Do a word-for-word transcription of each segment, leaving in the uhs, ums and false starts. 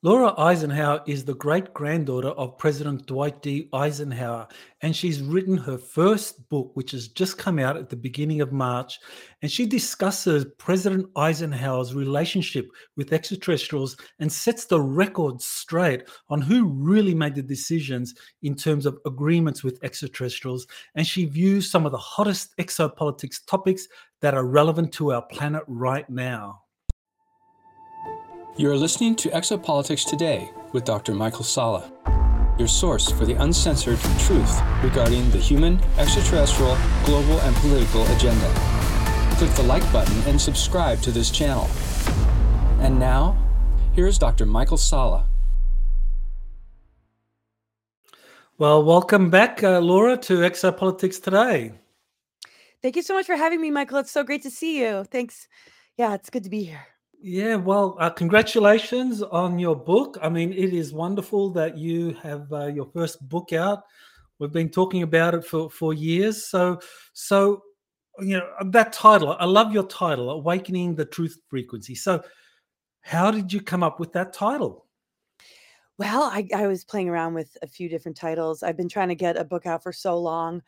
Laura Eisenhower is the great granddaughter of President Dwight D. Eisenhower, and she's written her first book, which has just come out at the beginning of March. And she discusses President Eisenhower's relationship with extraterrestrials and sets the record straight on who really made the decisions in terms of agreements with extraterrestrials. And she views some of the hottest exopolitics topics that are relevant to our planet right now. You are listening to Exopolitics Today with Doctor Michael Salla, your source for the uncensored truth regarding the human, extraterrestrial, global, and political agenda. Click the like button and subscribe to this channel. And now, here's Doctor Michael Salla. Well, welcome back, uh, Laura, to Exopolitics Today. Thank you so much for having me, Michael. It's so great to see you. Thanks. Yeah, it's good to be here. Yeah, well, uh, congratulations on your book. I mean, it is wonderful that you have uh, your first book out. We've been talking about it for, for years. So, so you know, that title, I love your title, Awakening the Truth Frequency. So how did you come up with that title? Well, I, I was playing around with a few different titles. I've been trying to get a book out for so long.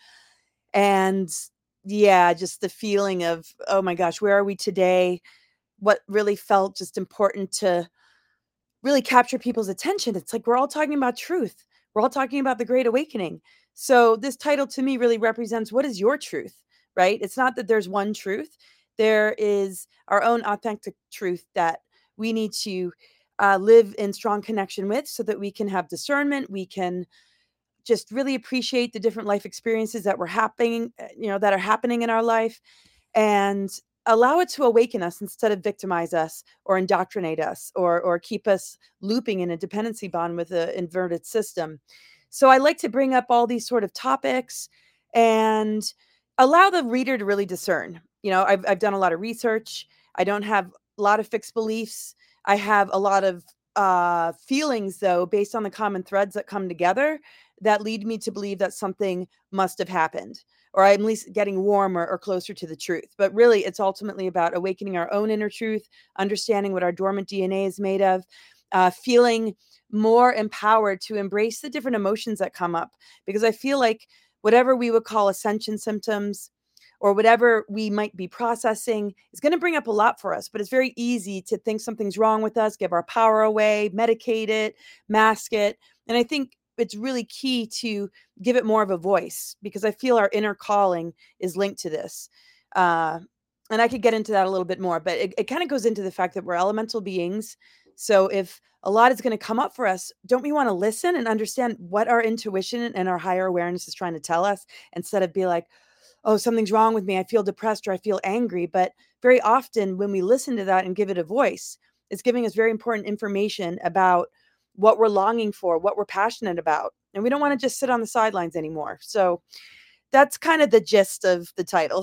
And yeah, just the feeling of, oh my gosh, where are we today? What really felt just important to really capture people's attention. It's like we're all talking about truth. We're all talking about the Great Awakening. So this title to me really represents what is your truth, right? It's not that there's one truth. There is our own authentic truth that we need to uh, live in strong connection with so that we can have discernment. We can just really appreciate the different life experiences that were happening, you know, that are happening in our life, and allow it to awaken us instead of victimize us or indoctrinate us or or keep us looping in a dependency bond with an inverted system. So I like to bring up all these sort of topics and allow the reader to really discern. You know, I've I've done a lot of research. I don't have a lot of fixed beliefs. I have a lot of uh, feelings, though, based on the common threads that come together that lead me to believe that something must have happened, or I'm at least getting warmer or closer to the truth. But really, it's ultimately about awakening our own inner truth, understanding what our dormant D N A is made of, uh, feeling more empowered to embrace the different emotions that come up. Because I feel like whatever we would call ascension symptoms or whatever we might be processing is going to bring up a lot for us. But it's very easy to think something's wrong with us, give our power away, medicate it, mask it. And I think it's really key to give it more of a voice, because I feel our inner calling is linked to this. Uh, and I could get into that a little bit more, but it, it kind of goes into the fact that we're elemental beings. So if a lot is going to come up for us, don't we want to listen and understand what our intuition and our higher awareness is trying to tell us, instead of be like, oh, something's wrong with me, I feel depressed or I feel angry. But very often when we listen to that and give it a voice, it's giving us very important information about what we're longing for, what we're passionate about. And we don't want to just sit on the sidelines anymore. So that's kind of the gist of the title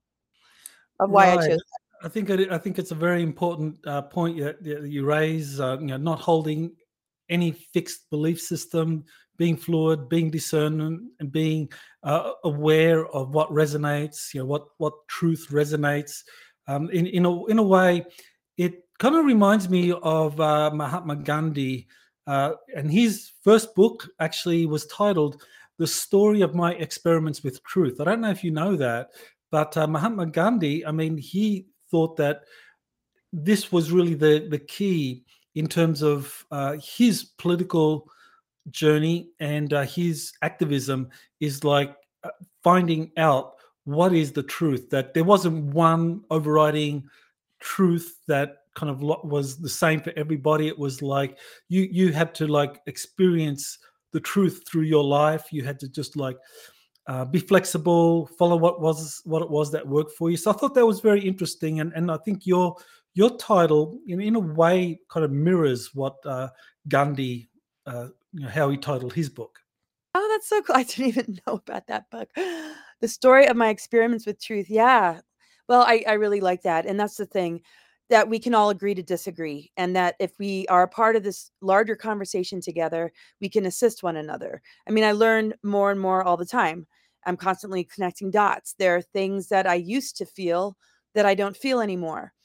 of why Right. I chose I think it, I think it's a very important uh, point that, that you raise. Uh, you know, not holding any fixed belief system, being fluid, being discernant, and being uh, aware of what resonates. You know, what what truth resonates. Um, in in a in a way, it kind of reminds me of uh, Mahatma Gandhi, uh, and his first book actually was titled "The Story of My Experiments with Truth." I don't know if you know that, but uh, Mahatma Gandhi, I mean, he thought that this was really the the key in terms of uh, his political journey and uh, his activism, is like uh, finding out what is the truth, that there wasn't one overriding truth that kind of lo- was the same for everybody. It was like you you had to like experience the truth through your life. You had to just like uh, be flexible, follow what was what it was that worked for you. So I thought that was very interesting, and and I think your your title, in in a way, kind of mirrors what uh, Gandhi, uh, you know, how he titled his book. Oh, that's so cool. I didn't even know about that book. The Story of My Experiments with Truth. Yeah. Well, I, I really like that. And that's the thing, that we can all agree to disagree. And that if we are a part of this larger conversation together, we can assist one another. I mean, I learn more and more all the time. I'm constantly connecting dots. There are things that I used to feel that I don't feel anymore.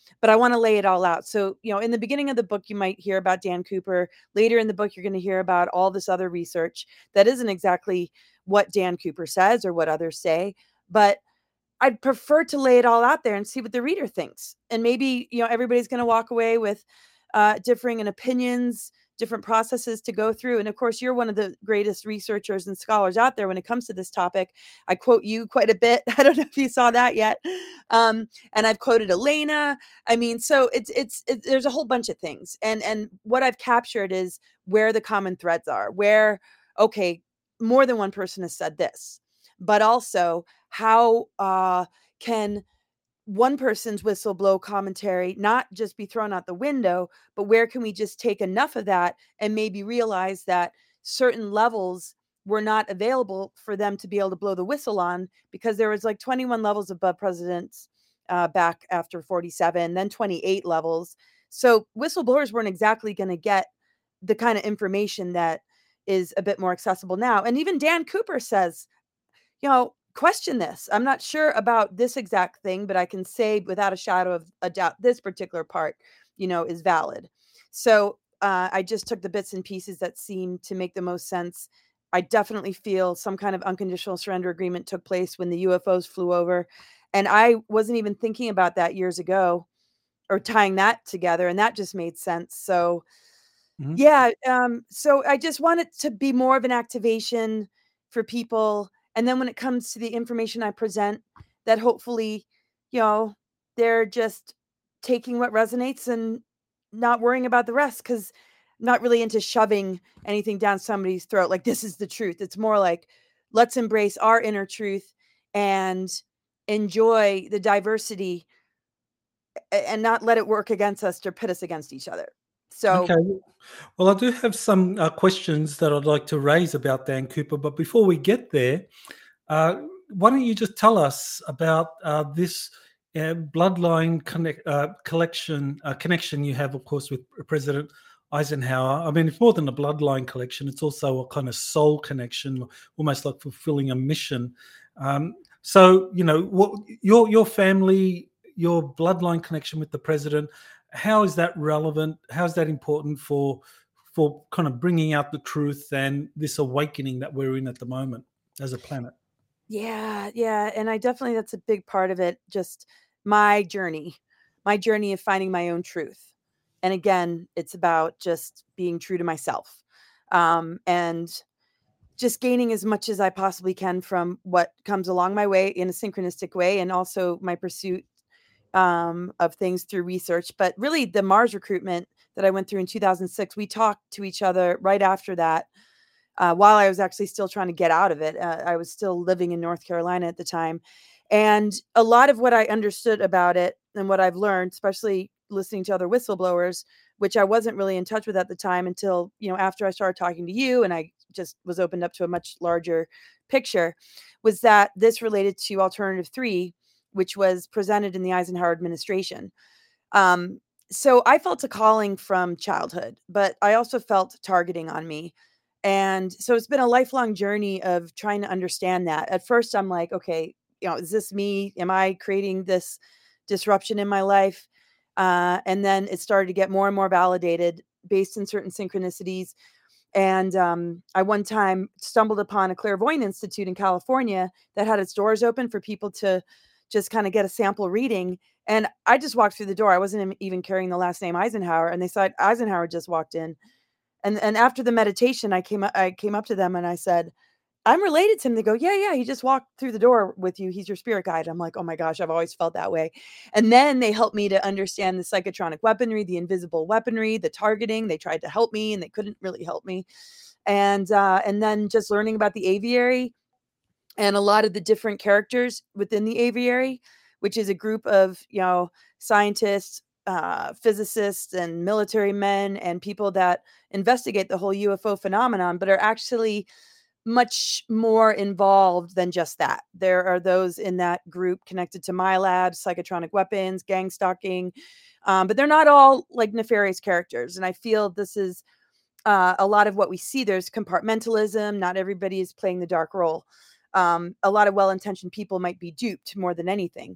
but I want to lay it all out. So, you know, in the beginning of the book, you might hear about Dan Cooper. Later in the book, you're going to hear about all this other research that isn't exactly what Dan Cooper says or what others say, but I'd prefer to lay it all out there and see what the reader thinks. And maybe, you know, everybody's going to walk away with uh, differing in opinions, different processes to go through. And of course, you're one of the greatest researchers and scholars out there when it comes to this topic. I quote you quite a bit. I don't know if you saw that yet. Um, and I've quoted Elena. I mean, so it's, it's, it, there's a whole bunch of things. And, and what I've captured is where the common threads are, where, okay, more than one person has said this, but also how uh, can one person's whistleblow commentary not just be thrown out the window, but where can we just take enough of that and maybe realize that certain levels were not available for them to be able to blow the whistle on, because there was like twenty-one levels above presidents uh, back after forty-seven, then twenty-eight levels. So whistleblowers weren't exactly going to get the kind of information that is a bit more accessible now. And even Dan Cooper says, you know, question this. I'm not sure about this exact thing, but I can say without a shadow of a doubt, this particular part, you know, is valid. So uh, I just took the bits and pieces that seem to make the most sense. I definitely feel some kind of unconditional surrender agreement took place when the U F Os flew over. And I wasn't even thinking about that years ago or tying that together. And that just made sense. So Mhm. yeah. Um, so I just want it to be more of an activation for people. And then when it comes to the information I present, that hopefully, you know, they're just taking what resonates and not worrying about the rest, because I'm not really into shoving anything down somebody's throat. Like, this is the truth. It's more like, let's embrace our inner truth and enjoy the diversity a- and not let it work against us or pit us against each other. So Okay. Well, I do have some uh, questions that I'd like to raise about Dan Cooper, but before we get there, uh, why don't you just tell us about uh, this uh, bloodline connect, uh, collection uh, connection you have, of course, with President Eisenhower? I mean, it's more than a bloodline collection; it's also a kind of soul connection, almost like fulfilling a mission. Um, so, you know, what your your family, your bloodline connection with the president, how is that relevant? How is that important for for kind of bringing out the truth and this awakening that we're in at the moment as a planet? yeah, yeah, and I definitely, that's a big part of it, just my journey, my journey of finding my own truth. And again, it's about just being true to myself, um, and just gaining as much as I possibly can from what comes along my way in a synchronistic way, and also my pursuit um, of things through research. But really, the Mars recruitment that I went through in two thousand six, we talked to each other right after that, uh, while I was actually still trying to get out of it. Uh, I was still living in North Carolina at the time. And a lot of what I understood about it and what I've learned, especially listening to other whistleblowers, which I wasn't really in touch with at the time until, you know, after I started talking to you and I just was opened up to a much larger picture, was that this related to Alternative Three, which was presented in the Eisenhower administration. Um, so I felt a calling from childhood, but I also felt targeting on me. And so it's been a lifelong journey of trying to understand that. At first, I'm like, okay, you know, is this me? Am I creating this disruption in my life? Uh, and then it started to get more and more validated based in certain synchronicities. And um, I one time stumbled upon a clairvoyant institute in California that had its doors open for people to just kind of get a sample reading. And I just walked through the door. I wasn't em- even carrying the last name Eisenhower. And they said Eisenhower just walked in. And and after the meditation, I came up, I came up to them and I said, I'm related to him. They go, yeah, yeah. He just walked through the door with you. He's your spirit guide. I'm like, oh my gosh, I've always felt that way. And then they helped me to understand the psychotronic weaponry, the invisible weaponry, the targeting. They tried to help me and they couldn't really help me. And uh, and then just learning about the aviary and a lot of the different characters within the aviary, which is a group of, you know, scientists, uh, physicists, and military men and people that investigate the whole U F O phenomenon, but are actually much more involved than just that. There are those in that group connected to my labs, psychotronic weapons, gang stalking, um, but they're not all like nefarious characters. And I feel this is uh, a lot of what we see. There's compartmentalism. Not everybody is playing the dark role. Um, a lot of well-intentioned people might be duped more than anything.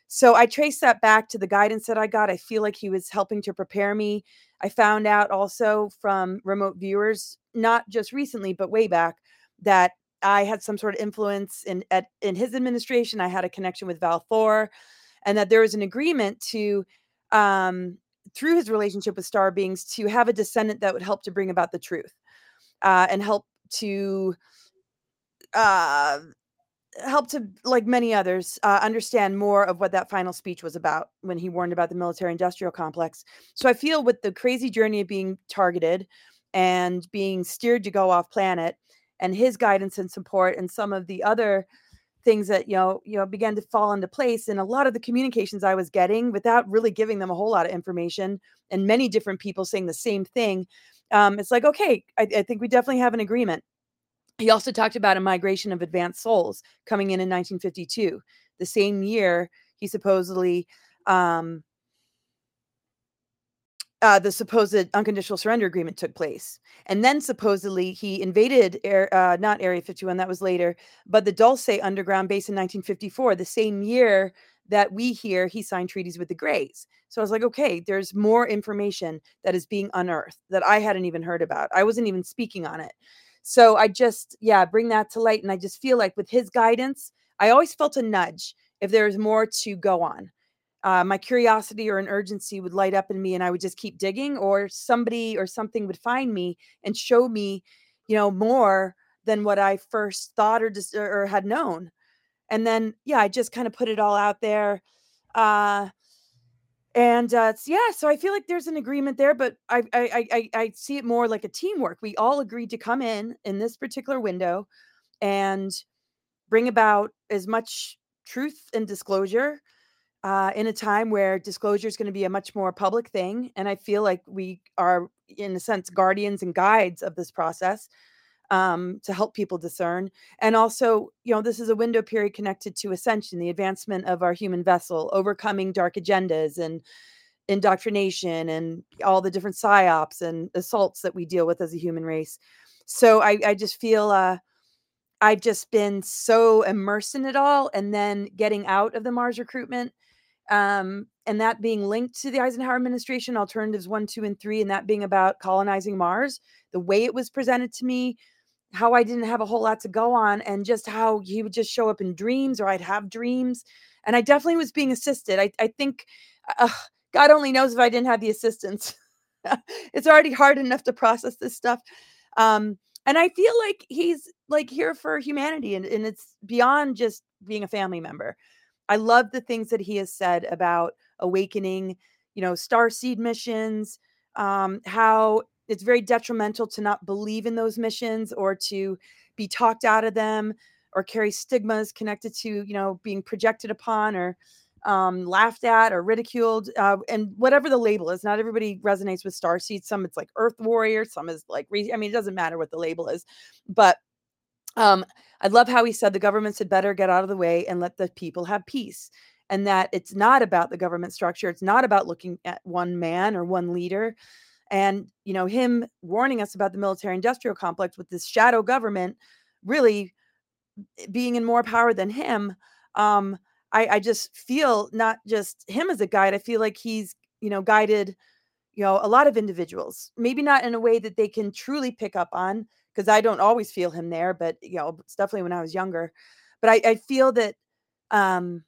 So I traced that back to the guidance that I got. I feel like he was helping to prepare me. I found out also from remote viewers, not just recently, but way back, that I had some sort of influence in at in his administration. I had a connection with Val Thor, and that there was an agreement to, um, through his relationship with Star Beings, to have a descendant that would help to bring about the truth, uh, and help to uh, help to, like many others, uh, understand more of what that final speech was about when he warned about the military industrial complex. So I feel with the crazy journey of being targeted and being steered to go off planet, and his guidance and support, and some of the other things that, you know, you know, began to fall into place, and a lot of the communications I was getting without really giving them a whole lot of information, and many different people saying the same thing. Um, it's like, okay, I, I think we definitely have an agreement. He also talked about a migration of advanced souls coming in in nineteen fifty-two, the same year he supposedly, um, uh, the supposed unconditional surrender agreement took place. And then supposedly he invaded air, uh, not Area fifty-one, that was later, but the Dulce underground base in nineteen fifty-four, the same year that we hear he signed treaties with the Greys. So I was like, okay, there's more information that is being unearthed that I hadn't even heard about. I wasn't even speaking on it. So I just, yeah, bring that to light. And I just feel like with his guidance, I always felt a nudge if there was more to go on. Uh, my curiosity or an urgency would light up in me, and I would just keep digging, or somebody or something would find me and show me, you know, more than what I first thought or just or, or had known. And then, yeah, I just kind of put it all out there. Uh, and uh, it's, yeah, so I feel like there's an agreement there, but I, I I I I see it more like a teamwork. We all agreed to come in in this particular window and bring about as much truth and disclosure, uh, in a time where disclosure is going to be a much more public thing. And I feel like we are, in a sense, guardians and guides of this process, um, to help people discern. And also, you know, this is a window period connected to ascension, the advancement of our human vessel, overcoming dark agendas and indoctrination, and all the different psyops and assaults that we deal with as a human race. So I, I just feel, uh, I've just been so immersed in it all, and then getting out of the Mars recruitment, um, and that being linked to the Eisenhower administration, alternatives one, two, and three, and that being about colonizing Mars, the way it was presented to me, how I didn't have a whole lot to go on, and just how he would just show up in dreams, or I'd have dreams. And I definitely was being assisted. I, I think, uh, God only knows if I didn't have the assistance. It's already hard enough to process this stuff. Um, and I feel like he's like here for humanity, and, and it's beyond just being a family member. I love the things that he has said about awakening, you know, star seed missions, um, how it's very detrimental to not believe in those missions, or to be talked out of them, or carry stigmas connected to, you know, being projected upon, or um, laughed at, or ridiculed, uh, and whatever the label is. Not everybody resonates with starseed. Some it's like Earth Warrior, some is like, re- I mean, it doesn't matter what the label is, but um, I love how he said the governments had better get out of the way and let the people have peace. And that it's not about the government structure. It's not about looking at one man or one leader. And, you know, him warning us about the military industrial complex with this shadow government really being in more power than him. Um, I, I just feel not just him as a guide. I feel like he's, you know, guided, you know, a lot of individuals, maybe not in a way that they can truly pick up on, because I don't always feel him there, but, you know, it's definitely when I was younger. But I, I feel that, um,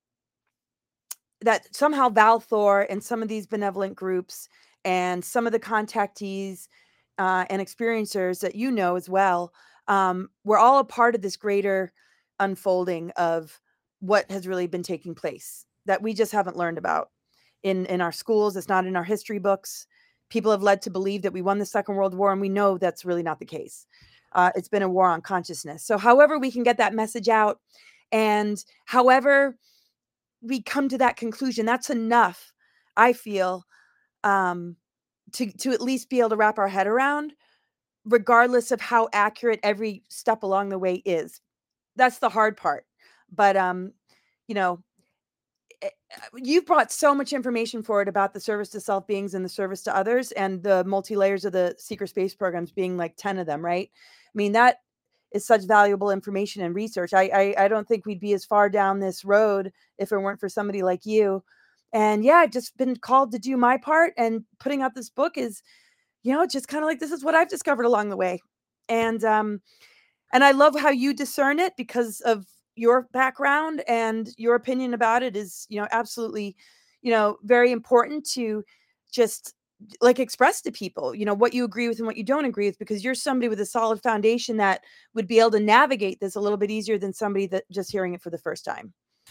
that somehow Val Thor and some of these benevolent groups and some of the contactees, uh, and experiencers that you know as well, um, we're all a part of this greater unfolding of what has really been taking place that we just haven't learned about in in our schools. It's not in our history books. People have led to believe that we won the Second World War, and we know that's really not the case. Uh, it's been a war on consciousness. So however we can get that message out, and however we come to that conclusion, that's enough, I feel, um, to to at least be able to wrap our head around, regardless of how accurate every step along the way is. That's the hard part. But um, you know, eh, you've brought so much information forward about the service to self beings and the service to others, and the multi layers of the secret space programs being like ten of them, right? I mean, that is such valuable information and research. I, I I don't think we'd be as far down this road if it weren't for somebody like you. And yeah, I've just been called to do my part, and putting out this book is, you know, just kind of like, this is what I've discovered along the way. And um and I love how you discern it because of your background, and your opinion about it is, you know, absolutely, you know, very important to just like express to people, you know, what you agree with and what you don't agree with, because you're somebody with a solid foundation that would be able to navigate this a little bit easier than somebody that just hearing it for the first time.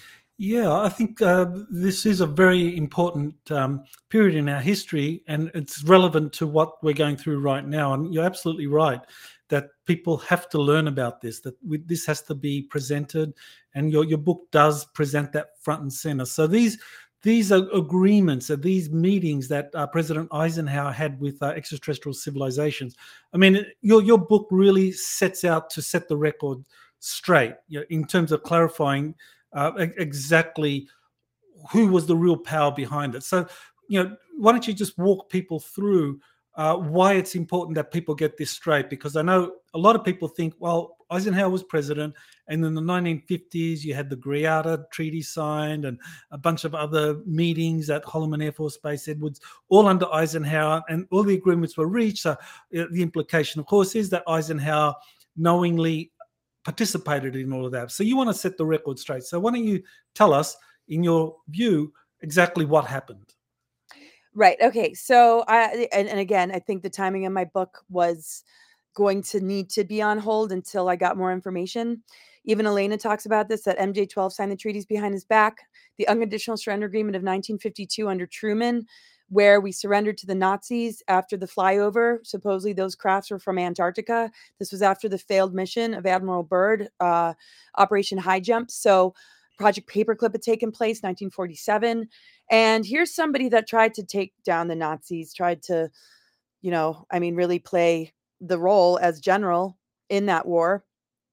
Yeah, I think uh, this is a very important um, period in our history, and it's relevant to what we're going through right now. And you're absolutely right that people have to learn about this, that we, this has to be presented, and your, your book does present that front and center. So these these are agreements, uh, these meetings that uh, President Eisenhower had with uh, extraterrestrial civilizations. I mean, your, your book really sets out to set the record straight, you know, in terms of clarifying Uh, exactly who was the real power behind it. So, you know, why don't you just walk people through uh, why it's important that people get this straight? Because I know a lot of people think, well, Eisenhower was president, and in the nineteen fifties, you had the Greada Treaty signed and a bunch of other meetings at Holloman Air Force Base, Edwards, all under Eisenhower, and all the agreements were reached. So uh, the implication, of course, is that Eisenhower knowingly participated in all of that. So you want to set the record straight. So why don't you tell us, in your view, exactly what happened? Right. Okay. So I and, and again, I think the timing of my book was going to need to be on hold until I got more information. Even Elena talks about this, that M J twelve signed the treaties behind his back. The unconditional surrender agreement of nineteen fifty-two under Truman, where we surrendered to the Nazis after the flyover. Supposedly those crafts were from Antarctica. This was after the failed mission of Admiral Byrd, uh, Operation High Jump. So Project Paperclip had taken place, nineteen forty-seven. And here's somebody that tried to take down the Nazis, tried to, you know, I mean, really play the role as general in that war.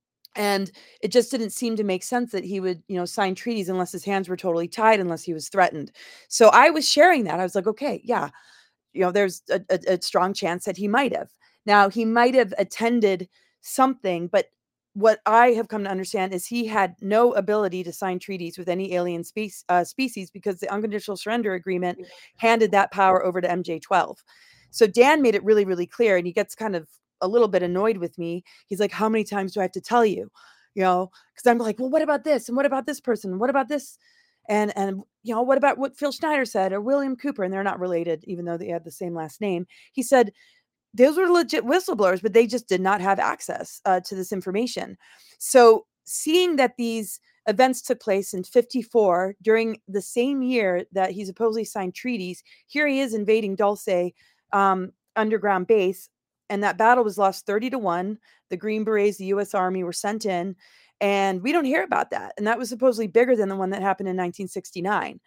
And it just didn't seem to make sense that he would, you know, sign treaties unless his hands were totally tied, unless he was threatened. So I was sharing that. I was like, okay, yeah, you know, there's a, a, a strong chance that he might have. Now, he might have attended something, but what I have come to understand is he had no ability to sign treaties with any alien spe- uh, species, because the unconditional surrender agreement handed that power over to M J twelve. So Dan made it really, really clear, and he gets kind of a little bit annoyed with me. He's like, how many times do I have to tell you? You know, because I'm like, well, what about this? And what about this person? What about this? And, and, you know, what about what Phil Schneider said, or William Cooper? And they're not related, even though they had the same last name. He said, those were legit whistleblowers, but they just did not have access uh, to this information. So seeing that these events took place in fifty-four, during the same year that he supposedly signed treaties, here he is invading Dulce um, underground base. And that battle was lost thirty to one. The Green Berets, the U S Army, were sent in, and we don't hear about that. And that was supposedly bigger than the one that happened in nineteen sixty-nine.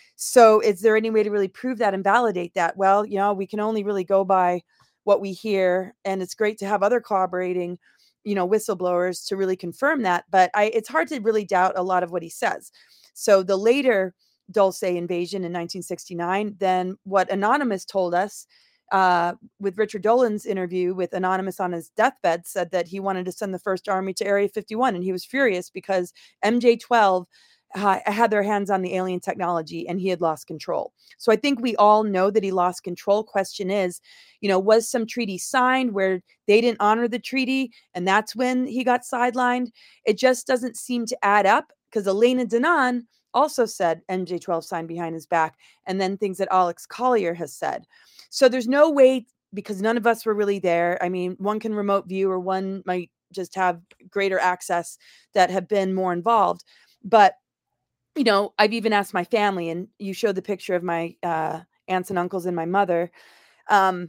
So is there any way to really prove that and validate that? Well, you know, we can only really go by what we hear, and it's great to have other corroborating, you know, whistleblowers to really confirm that. But I, it's hard to really doubt a lot of what he says. So the later Dulce invasion in nineteen sixty-nine, then what Anonymous told us uh, with Richard Dolan's interview with Anonymous on his deathbed, said that he wanted to send the First Army to Area fifty-one, and he was furious because M J twelve uh, had their hands on the alien technology and he had lost control. So I think we all know that he lost control. Question is, you know, was some treaty signed where they didn't honor the treaty, and that's when he got sidelined? It just doesn't seem to add up, because Elena Danaan also said M J twelve signed behind his back, and then things that Alex Collier has said. So there's no way, because none of us were really there. I mean, one can remote view, or one might just have greater access that have been more involved. But, you know, I've even asked my family, and you showed the picture of my uh, aunts and uncles and my mother, um,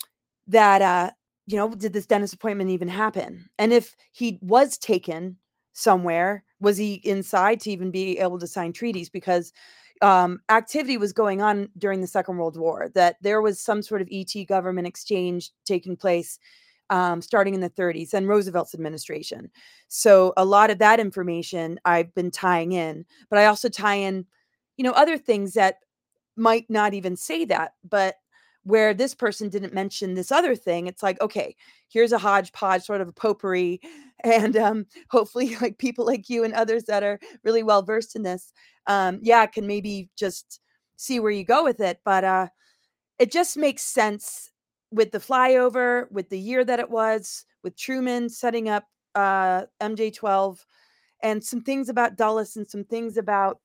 that, uh, you know, did this dentist appointment even happen? And if he was taken somewhere, was he inside to even be able to sign treaties? Because um, activity was going on during the Second World War, that there was some sort of E T government exchange taking place um, starting in the thirties and Roosevelt's administration. So a lot of that information I've been tying in, but I also tie in, you know, other things that might not even say that. But where this person didn't mention this other thing. It's like, okay, here's a hodgepodge, sort of a potpourri. And um, hopefully like people like you and others that are really well versed in this, um, yeah, can maybe just see where you go with it. But uh, it just makes sense with the flyover, with the year that it was, with Truman setting up uh, M J twelve, and some things about Dulles and some things about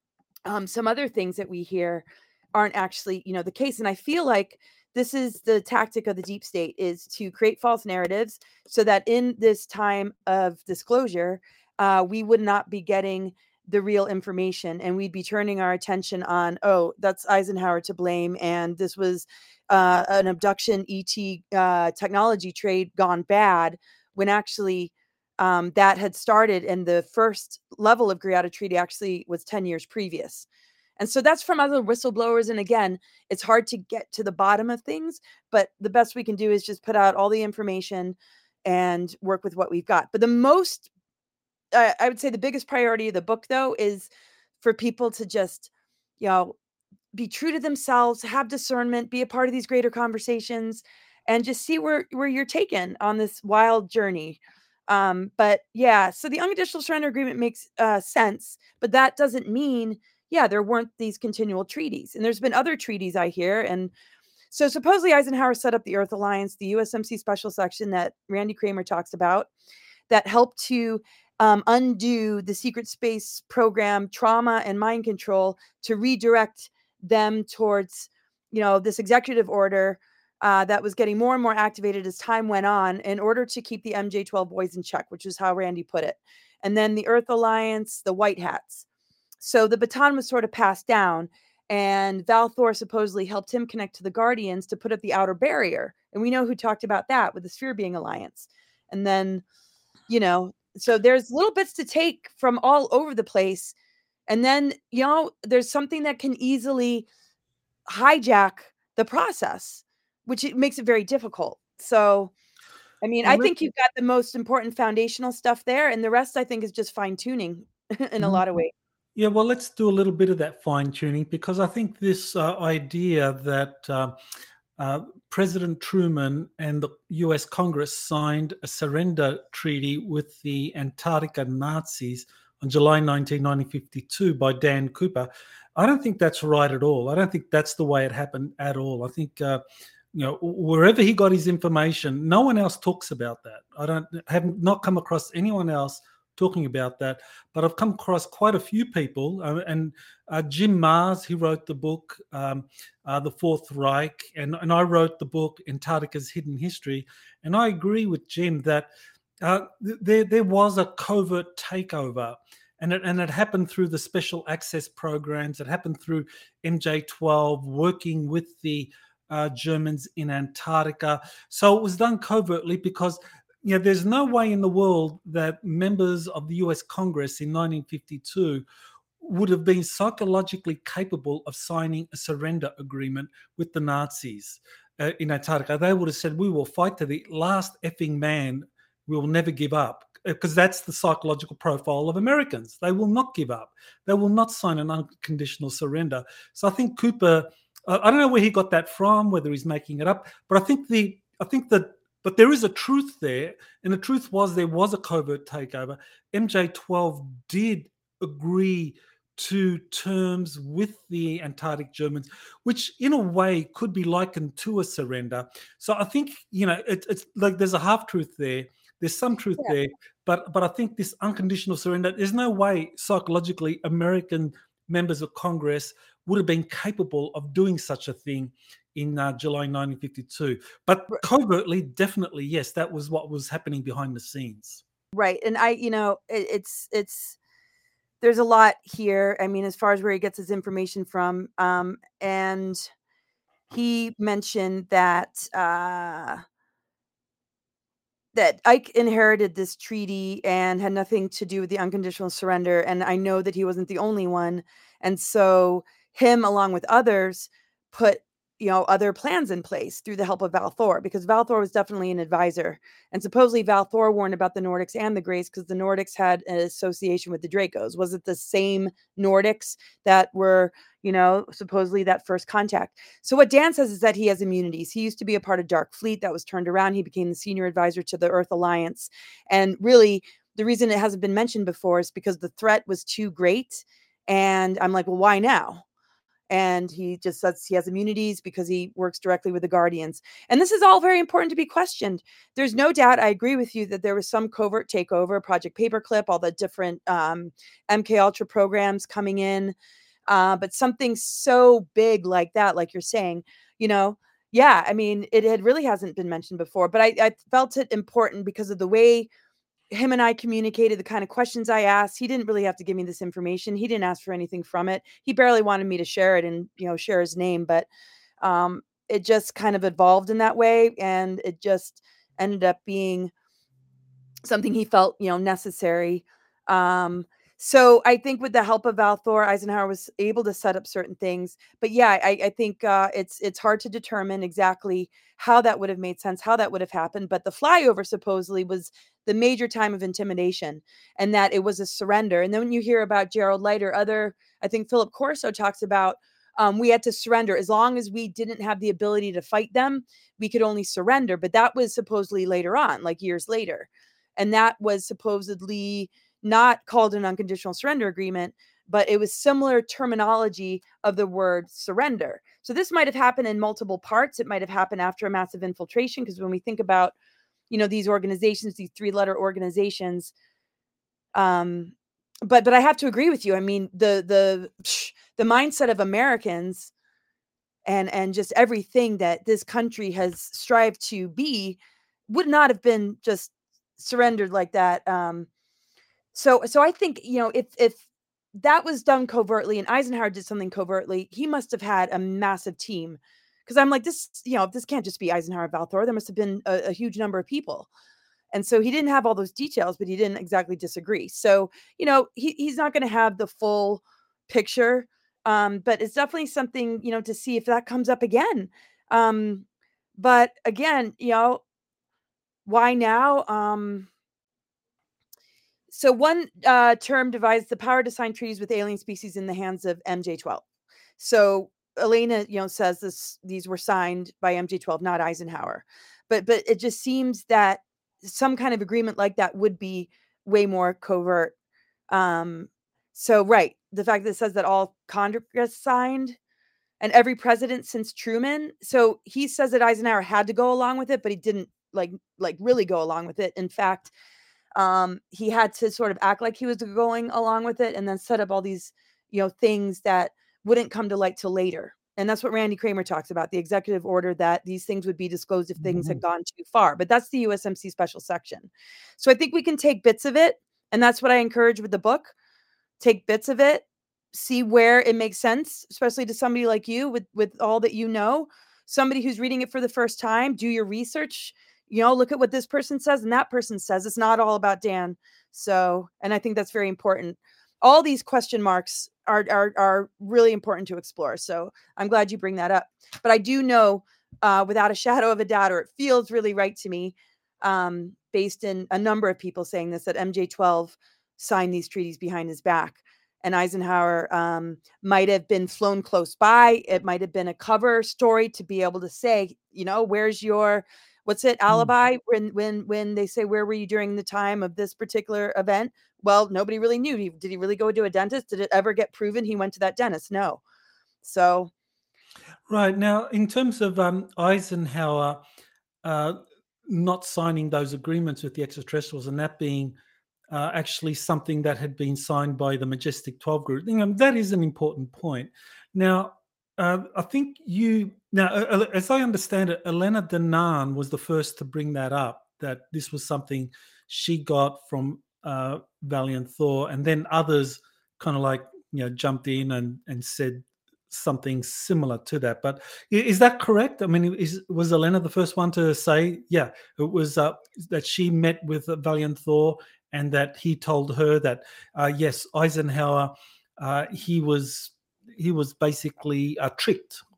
um, some other things that we hear aren't actually, you know, the case. And I feel like this is the tactic of the deep state, is to create false narratives so that in this time of disclosure, uh, we would not be getting the real information, and we'd be turning our attention on, oh, that's Eisenhower to blame, and this was uh, an abduction E T uh, technology trade gone bad, when actually um, that had started, and the first level of Greada Treaty actually was ten years previous. And so that's from other whistleblowers. And again, it's hard to get to the bottom of things, but the best we can do is just put out all the information and work with what we've got. But the most, uh, I would say the biggest priority of the book, though, is for people to just, you know, be true to themselves, have discernment, be a part of these greater conversations, and just see where, where you're taken on this wild journey. Um, but yeah, so the unconditional surrender agreement makes uh, sense, but that doesn't mean, yeah, there weren't these continual treaties. And there's been other treaties, I hear. And so supposedly Eisenhower set up the Earth Alliance, the U S M C Special Section that Randy Kramer talks about, that helped to um, undo the secret space program trauma and mind control, to redirect them towards, you know, this executive order uh, that was getting more and more activated as time went on, in order to keep the M J twelve boys in check, which is how Randy put it. And then the Earth Alliance, the White Hats. So the baton was sort of passed down, and Val Thor supposedly helped him connect to the Guardians to put up the outer barrier. And we know who talked about that with the Sphere Being Alliance. And then, you know, so there's little bits to take from all over the place. And then, you know, there's something that can easily hijack the process, which it makes it very difficult. So, I mean, I Well, let, think you've got the most important foundational stuff there, and the rest I think is just fine tuning in a Mhm. lot of ways. Yeah, well, let's do a little bit of that fine tuning, because I think this uh, idea that uh, uh, President Truman and the U S Congress signed a surrender treaty with the Antarctica Nazis on July nineteenth, nineteen fifty-two by Dan Cooper. I don't think that's right at all. I don't think that's the way it happened at all. I think, uh, you know, wherever he got his information, no one else talks about that. I don't have not come across anyone else talking about that, but I've come across quite a few people. Uh, and uh, Jim Mars, he wrote the book, um, uh, The Fourth Reich, and, and I wrote the book, Antarctica's Hidden History. And I agree with Jim that uh, th- there, there was a covert takeover. And it, and it happened through the special access programs. It happened through M J twelve, working with the uh, Germans in Antarctica. So it was done covertly, because you know, there's no way in the world that members of the U S Congress in nineteen fifty-two would have been psychologically capable of signing a surrender agreement with the Nazis uh, in Antarctica. They would have said, we will fight to the last effing man. We will never give up, because that's the psychological profile of Americans. They will not give up. They will not sign an unconditional surrender. So I think Cooper, uh, I don't know where he got that from, whether he's making it up, but I think the, I think that But there is a truth there, and the truth was there was a covert takeover. M J twelve did agree to terms with the Antarctic Germans, which in a way could be likened to a surrender. So I think, you know, it, it's like there's a half truth there. There's some truth Yeah. there, but but I think this unconditional surrender, there's no way psychologically American members of Congress would have been capable of doing such a thing in uh, July nineteen fifty-two. But covertly, definitely, yes, that was what was happening behind the scenes. Right. And I, you know, it, it's, it's, there's a lot here. I mean, as far as where he gets his information from. Um, and he mentioned that, uh, that Ike inherited this treaty and had nothing to do with the unconditional surrender. And I know that he wasn't the only one. And so him, along with others, put you know, other plans in place through the help of Val Thor, because Val Thor was definitely an advisor. And supposedly Val Thor warned about the Nordics and the Greys because the Nordics had an association with the Dracos. Was it the same Nordics that were, you know, supposedly that first contact? So what Dan says is that he has immunities. He used to be a part of Dark Fleet that was turned around. He became the senior advisor to the Earth Alliance. And really, the reason it hasn't been mentioned before is because the threat was too great. And I'm like, well, why now? And he just says he has immunities because he works directly with the Guardians. And this is all very important to be questioned. There's no doubt, I agree with you, that there was some covert takeover, Project Paperclip, all the different um, M K Ultra programs coming in. Uh, but something so big like that, like you're saying, you know, yeah, I mean, it, it really hasn't been mentioned before. But I, I felt it important because of the way him and I communicated, the kind of questions I asked. He didn't really have to give me this information. He didn't ask for anything from it. He barely wanted me to share it and, you know, share his name, but um, it just kind of evolved in that way. And it just ended up being something he felt, you know, necessary. Um, so I think with the help of Val Thor, Eisenhower was able to set up certain things. But yeah, I, I think uh, it's it's hard to determine exactly how that would have made sense, how that would have happened. But the flyover supposedly was the major time of intimidation, and that it was a surrender. And then when you hear about Gerald Leiter, other, I think Philip Corso talks about, um, we had to surrender. As long as we didn't have the ability to fight them, we could only surrender. But that was supposedly later on, like years later. And that was supposedly not called an unconditional surrender agreement, but it was similar terminology of the word surrender. So this might have happened in multiple parts. It might have happened after a massive infiltration, because when we think about, you know, these organizations, these three-letter organizations, um, but but I have to agree with you. I mean, the the the mindset of Americans and and just everything that this country has strived to be would not have been just surrendered like that. Um, so so I think, you know, if if that was done covertly and Eisenhower did something covertly, he must have had a massive team. Because I'm like, this, you know, this can't just be Eisenhower, Val Thor. There must have been a, a huge number of people. And so he didn't have all those details, but he didn't exactly disagree. So, you know, he, he's not going to have the full picture. Um, but it's definitely something, you know, to see if that comes up again. Um, but again, you know, why now? Um, so one uh, term divides the power to sign treaties with alien species in the hands of M J twelve. So Elena, you know, says this, these were signed by M J twelve, not Eisenhower. But but it just seems that some kind of agreement like that would be way more covert. Um, so right, the fact that it says that all Congress signed and every president since Truman. So he says that Eisenhower had to go along with it, but he didn't like like really go along with it. In fact, um, he had to sort of act like he was going along with it and then set up all these, you know, things that wouldn't come to light till later. And that's what Randy Kramer talks about, the executive order that these things would be disclosed if things had gone too far. But that's the U S M C special section. So I think we can take bits of it. And that's what I encourage with the book. Take bits of it, see where it makes sense, especially to somebody like you with, with all that you know, somebody who's reading it for the first time. Do your research, you know, look at what this person says and that person says. It's not all about Dan. So, and I think that's very important. All these question marks are, are, are really important to explore. So I'm glad you bring that up. But I do know uh, without a shadow of a doubt, or it feels really right to me, um, based in a number of people saying this, that M J twelve signed these treaties behind his back. And Eisenhower um, might have been flown close by. It might have been a cover story to be able to say, you know, where's your, what's it, alibi? Mm. When when when they say, where were you during the time of this particular event? Well, nobody really knew. He, did he really go to a dentist? Did it ever get proven he went to that dentist? No. So. Right. Now, in terms of um, Eisenhower uh, not signing those agreements with the extraterrestrials and that being Uh, actually something that had been signed by the Majestic twelve group. You know, that is an important point. Now, uh, I think you, now, uh, as I understand it, Elena Danaan was the first to bring that up, that this was something she got from uh, Valiant Thor, and then others kind of like, you know, jumped in and, and said something similar to that. But is that correct? I mean, is, was Elena the first one to say, yeah, it was uh, that she met with Valiant Thor and that he told her that, uh, yes, Eisenhower, uh, he was he was basically uh, tricked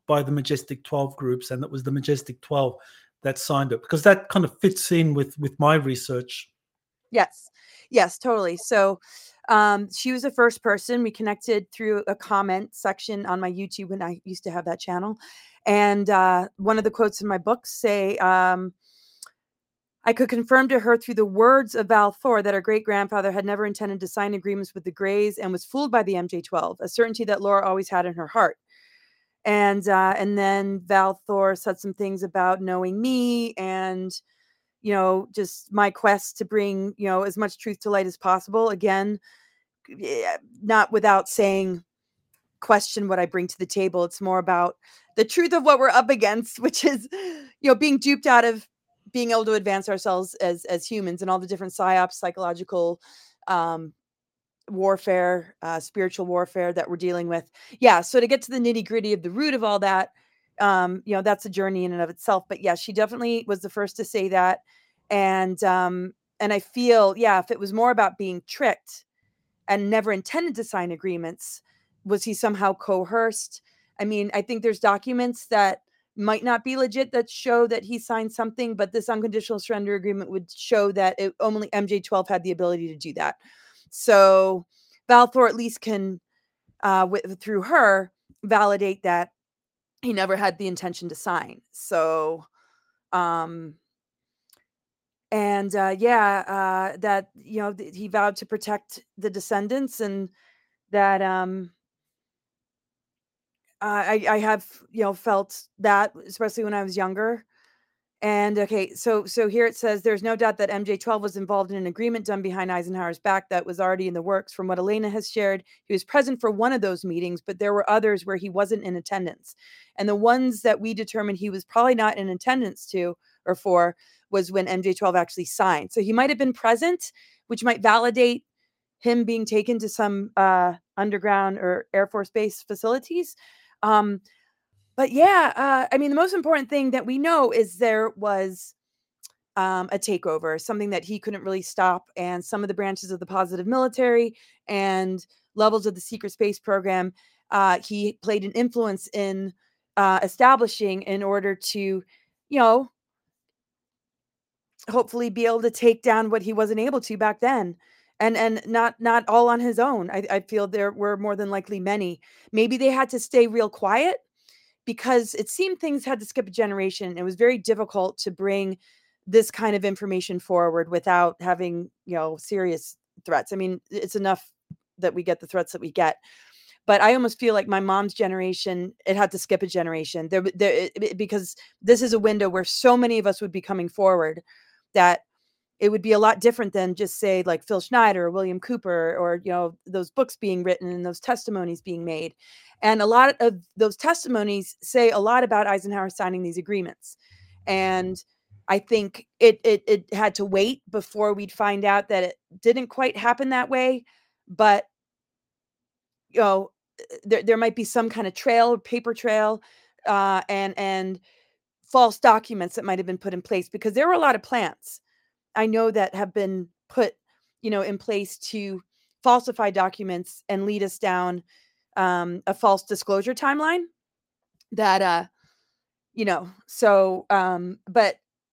by the Majestic twelve groups, and it was the Majestic twelve that signed it, because that kind of fits in with with my research. Yes. Yes, totally. So um, she was the first person. We connected through a comment section on my YouTube when I used to have that channel. And uh, one of the quotes in my books say, um, I could confirm to her through the words of Val Thor that her great-grandfather had never intended to sign agreements with the Greys and was fooled by the M J twelve, a certainty that Laura always had in her heart. And uh, and then Val Thor said some things about knowing me and, you know, just my quest to bring, you know, as much truth to light as possible. Again, yeah, not without saying, question what I bring to the table. It's more about the truth of what we're up against, which is, you know, being duped out of being able to advance ourselves as as humans, and all the different psyops, psychological um, warfare, uh, spiritual warfare that we're dealing with. Yeah. So to get to the nitty gritty of the root of all that, um, you know, that's a journey in and of itself. But yeah, she definitely was the first to say that. And, um, and I feel, yeah, if it was more about being tricked and never intended to sign agreements, was he somehow coerced? I mean, I think there's documents that might not be legit that show that he signed something, but this unconditional surrender agreement would show that it, only M J twelve had the ability to do that. So Val Thor at least can, uh, with, through her, validate that he never had the intention to sign. So, um, and uh, yeah, uh, that, you know, th- he vowed to protect the descendants, and that um, I, I have, you know, felt that, especially when I was younger. And okay, so so here it says there's no doubt that M J twelve was involved in an agreement done behind Eisenhower's back that was already in the works. From what Elena has shared, he was present for one of those meetings, but there were others where he wasn't in attendance. And the ones that we determined he was probably not in attendance to or for was when M J twelve actually signed. So he might have been present, which might validate him being taken to some uh, underground or Air Force Base facilities. Um, but yeah, uh, I mean, the most important thing that we know is there was um, a takeover, something that he couldn't really stop. And some of the branches of the positive military and levels of the secret space program, uh, he played an influence in uh, establishing in order to, you know, hopefully be able to take down what he wasn't able to back then. And and not not all on his own. I, I feel there were more than likely many. Maybe they had to stay real quiet because it seemed things had to skip a generation. It was very difficult to bring this kind of information forward without having, you know, serious threats. I mean, it's enough that we get the threats that we get. But I almost feel like my mom's generation, it had to skip a generation there, there it, it- because this is a window where so many of us would be coming forward that it would be a lot different than just say like Phil Schneider or William Cooper, or, you know, those books being written and those testimonies being made. And a lot of those testimonies say a lot about Eisenhower signing these agreements. And I think it, it, it had to wait before we'd find out that it didn't quite happen that way. But, you know, there, there might be some kind of trail, paper trail, uh, and, and false documents that might have been put in place, because there were a lot of plans I know that have been put, you know, in place to falsify documents and lead us down um, a false disclosure timeline that, uh, you know, so, um, but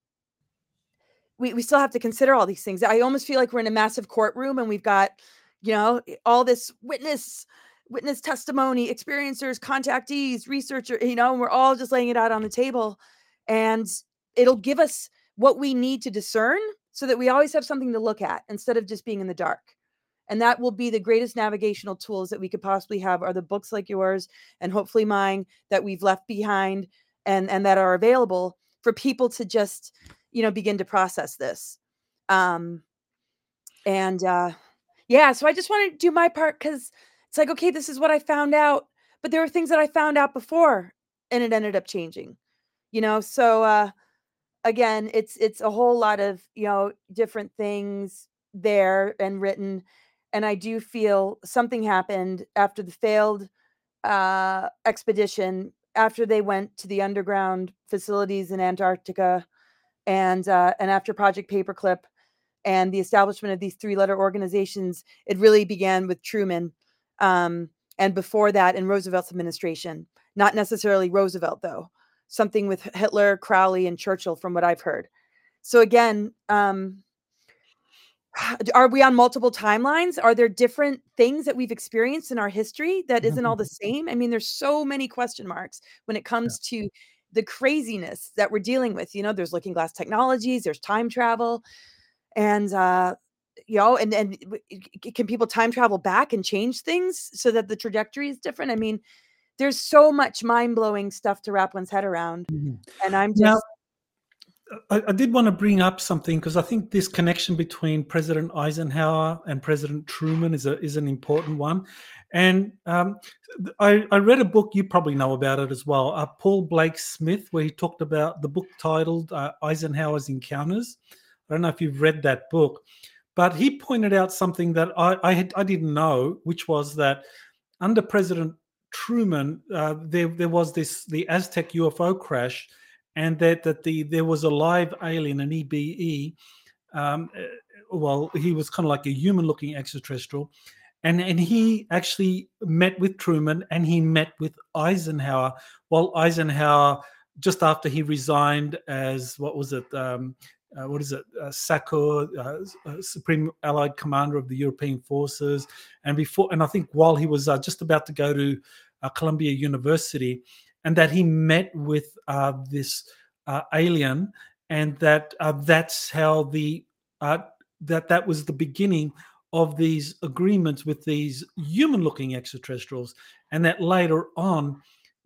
we, we still have to consider all these things. I almost feel like we're in a massive courtroom and we've got, you know, all this witness, witness testimony, experiencers, contactees, researcher, you know, and we're all just laying it out on the table, and it'll give us what we need to discern so that we always have something to look at instead of just being in the dark. And that will be the greatest navigational tools that we could possibly have, are the books like yours and hopefully mine that we've left behind, and, and that are available for people to just, you know, begin to process this. Um, and uh, yeah, so I just want to do my part, because it's like, okay, this is what I found out, but there were things that I found out before and it ended up changing, you know? So, uh, again, it's it's a whole lot of, you know, different things there and written. And I do feel something happened after the failed uh, expedition, after they went to the underground facilities in Antarctica, and uh, and after Project Paperclip and the establishment of these three-letter organizations. It really began with Truman, um, and before that in Roosevelt's administration. Not necessarily Roosevelt, though. Something with Hitler, Crowley, and Churchill, from what I've heard. So again, um, are we on multiple timelines? Are there different things that we've experienced in our history that isn't all the same? I mean, there's so many question marks when it comes to the craziness that we're dealing with. You know, there's looking glass technologies, there's time travel, and uh, you know, and and w- c- can people time travel back and change things so that the trajectory is different? I mean, there's so much mind blowing stuff to wrap one's head around, Mhm. and I'm Now, just I, I did want to bring up something because I think this connection between President Eisenhower and President Truman is a is an important one. And um, I, I read a book, you probably know about it as well, uh, Paul Blake Smith, where he talked about the book titled uh, Eisenhower's Encounters. I don't know if you've read that book, but he pointed out something that I I, had, I didn't know, which was that under President Truman, uh, there there was this the Aztec U F O crash, and that that the there was a live alien, an E B E. Um, uh, well, he was kind of like a human-looking extraterrestrial, and and he actually met with Truman, and he met with Eisenhower. While Eisenhower, just after he resigned as what was it? Um, uh, what is it? Uh, SACEUR, uh, uh, Supreme Allied Commander of the European Forces, and before, and I think while he was uh, just about to go to uh, Columbia University, and that he met with uh, this uh, alien, and that uh, that's how the uh, that that was the beginning of these agreements with these human-looking extraterrestrials, and that later on,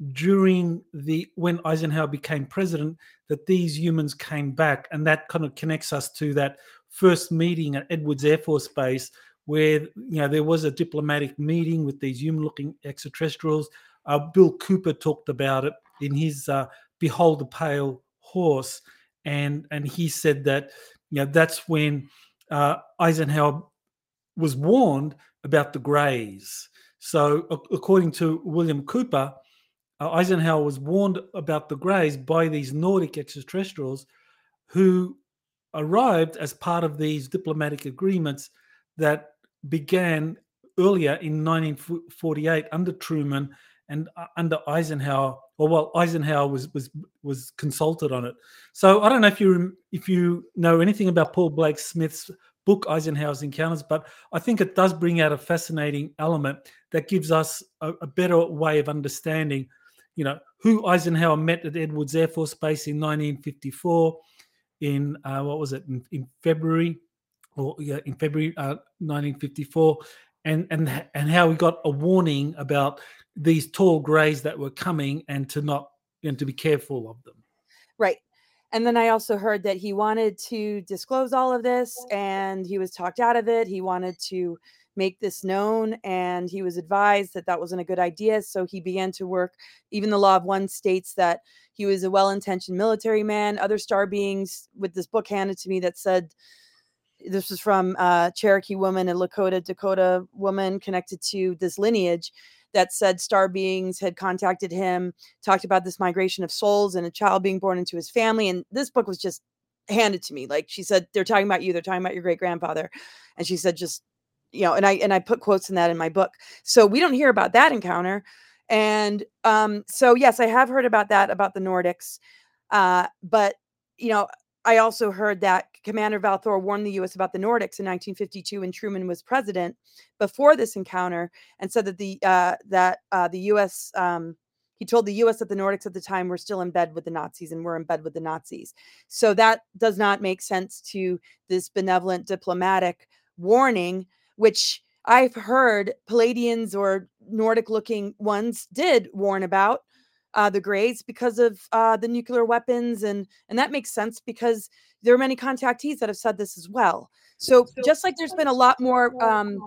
during the when Eisenhower became president, that these humans came back, and that kind of connects us to that first meeting at Edwards Air Force Base, where you know there was a diplomatic meeting with these human-looking extraterrestrials. Uh, Bill Cooper talked about it in his uh, "Behold the Pale Horse," and and he said that you know that's when uh, Eisenhower was warned about the Greys. So, a- according to William Cooper, uh, Eisenhower was warned about the Greys by these Nordic extraterrestrials who arrived as part of these diplomatic agreements that began earlier in nineteen forty-eight under Truman and uh, under Eisenhower. Or well, Eisenhower was was was consulted on it. So I don't know if you rem- if you know anything about Paul Blake Smith's book Eisenhower's Encounters, but I think it does bring out a fascinating element that gives us a, a better way of understanding, you know, who Eisenhower met at Edwards Air Force Base in nineteen fifty-four in uh, what was it in, in February or yeah in February uh, nineteen fifty-four, and and and how we got a warning about these tall greys that were coming and to not and to be careful of them. right. And then I also heard that he wanted to disclose all of this and he was talked out of it. He wanted to make this known and he was advised that that wasn't a good idea. So he began to work. Even the Law of One states that he was a well intentioned military man. Other star beings with this book handed to me that said, this was from a Cherokee woman, a Lakota, Dakota woman connected to this lineage that said star beings had contacted him, talked about this migration of souls and a child being born into his family. And this book was just handed to me. Like she said, they're talking about you. They're talking about your great grandfather. And she said, just, you know, and I, and I put quotes in that in my book. So we don't hear about that encounter. And um, so, yes, I have heard about that, about the Nordics. Uh, but, you know, I also heard that Commander Valthor warned the U S about the Nordics in nineteen fifty-two when Truman was president before this encounter, and said that the uh, that uh, the U S um, he told the U S that the Nordics at the time were still in bed with the Nazis and were in bed with the Nazis. So that does not make sense to this benevolent diplomatic warning, which I've heard Palladians or Nordic-looking ones did warn about uh, the Greys because of uh, the nuclear weapons, and and that makes sense because there are many contactees that have said this as well. So just like there's been a lot more um,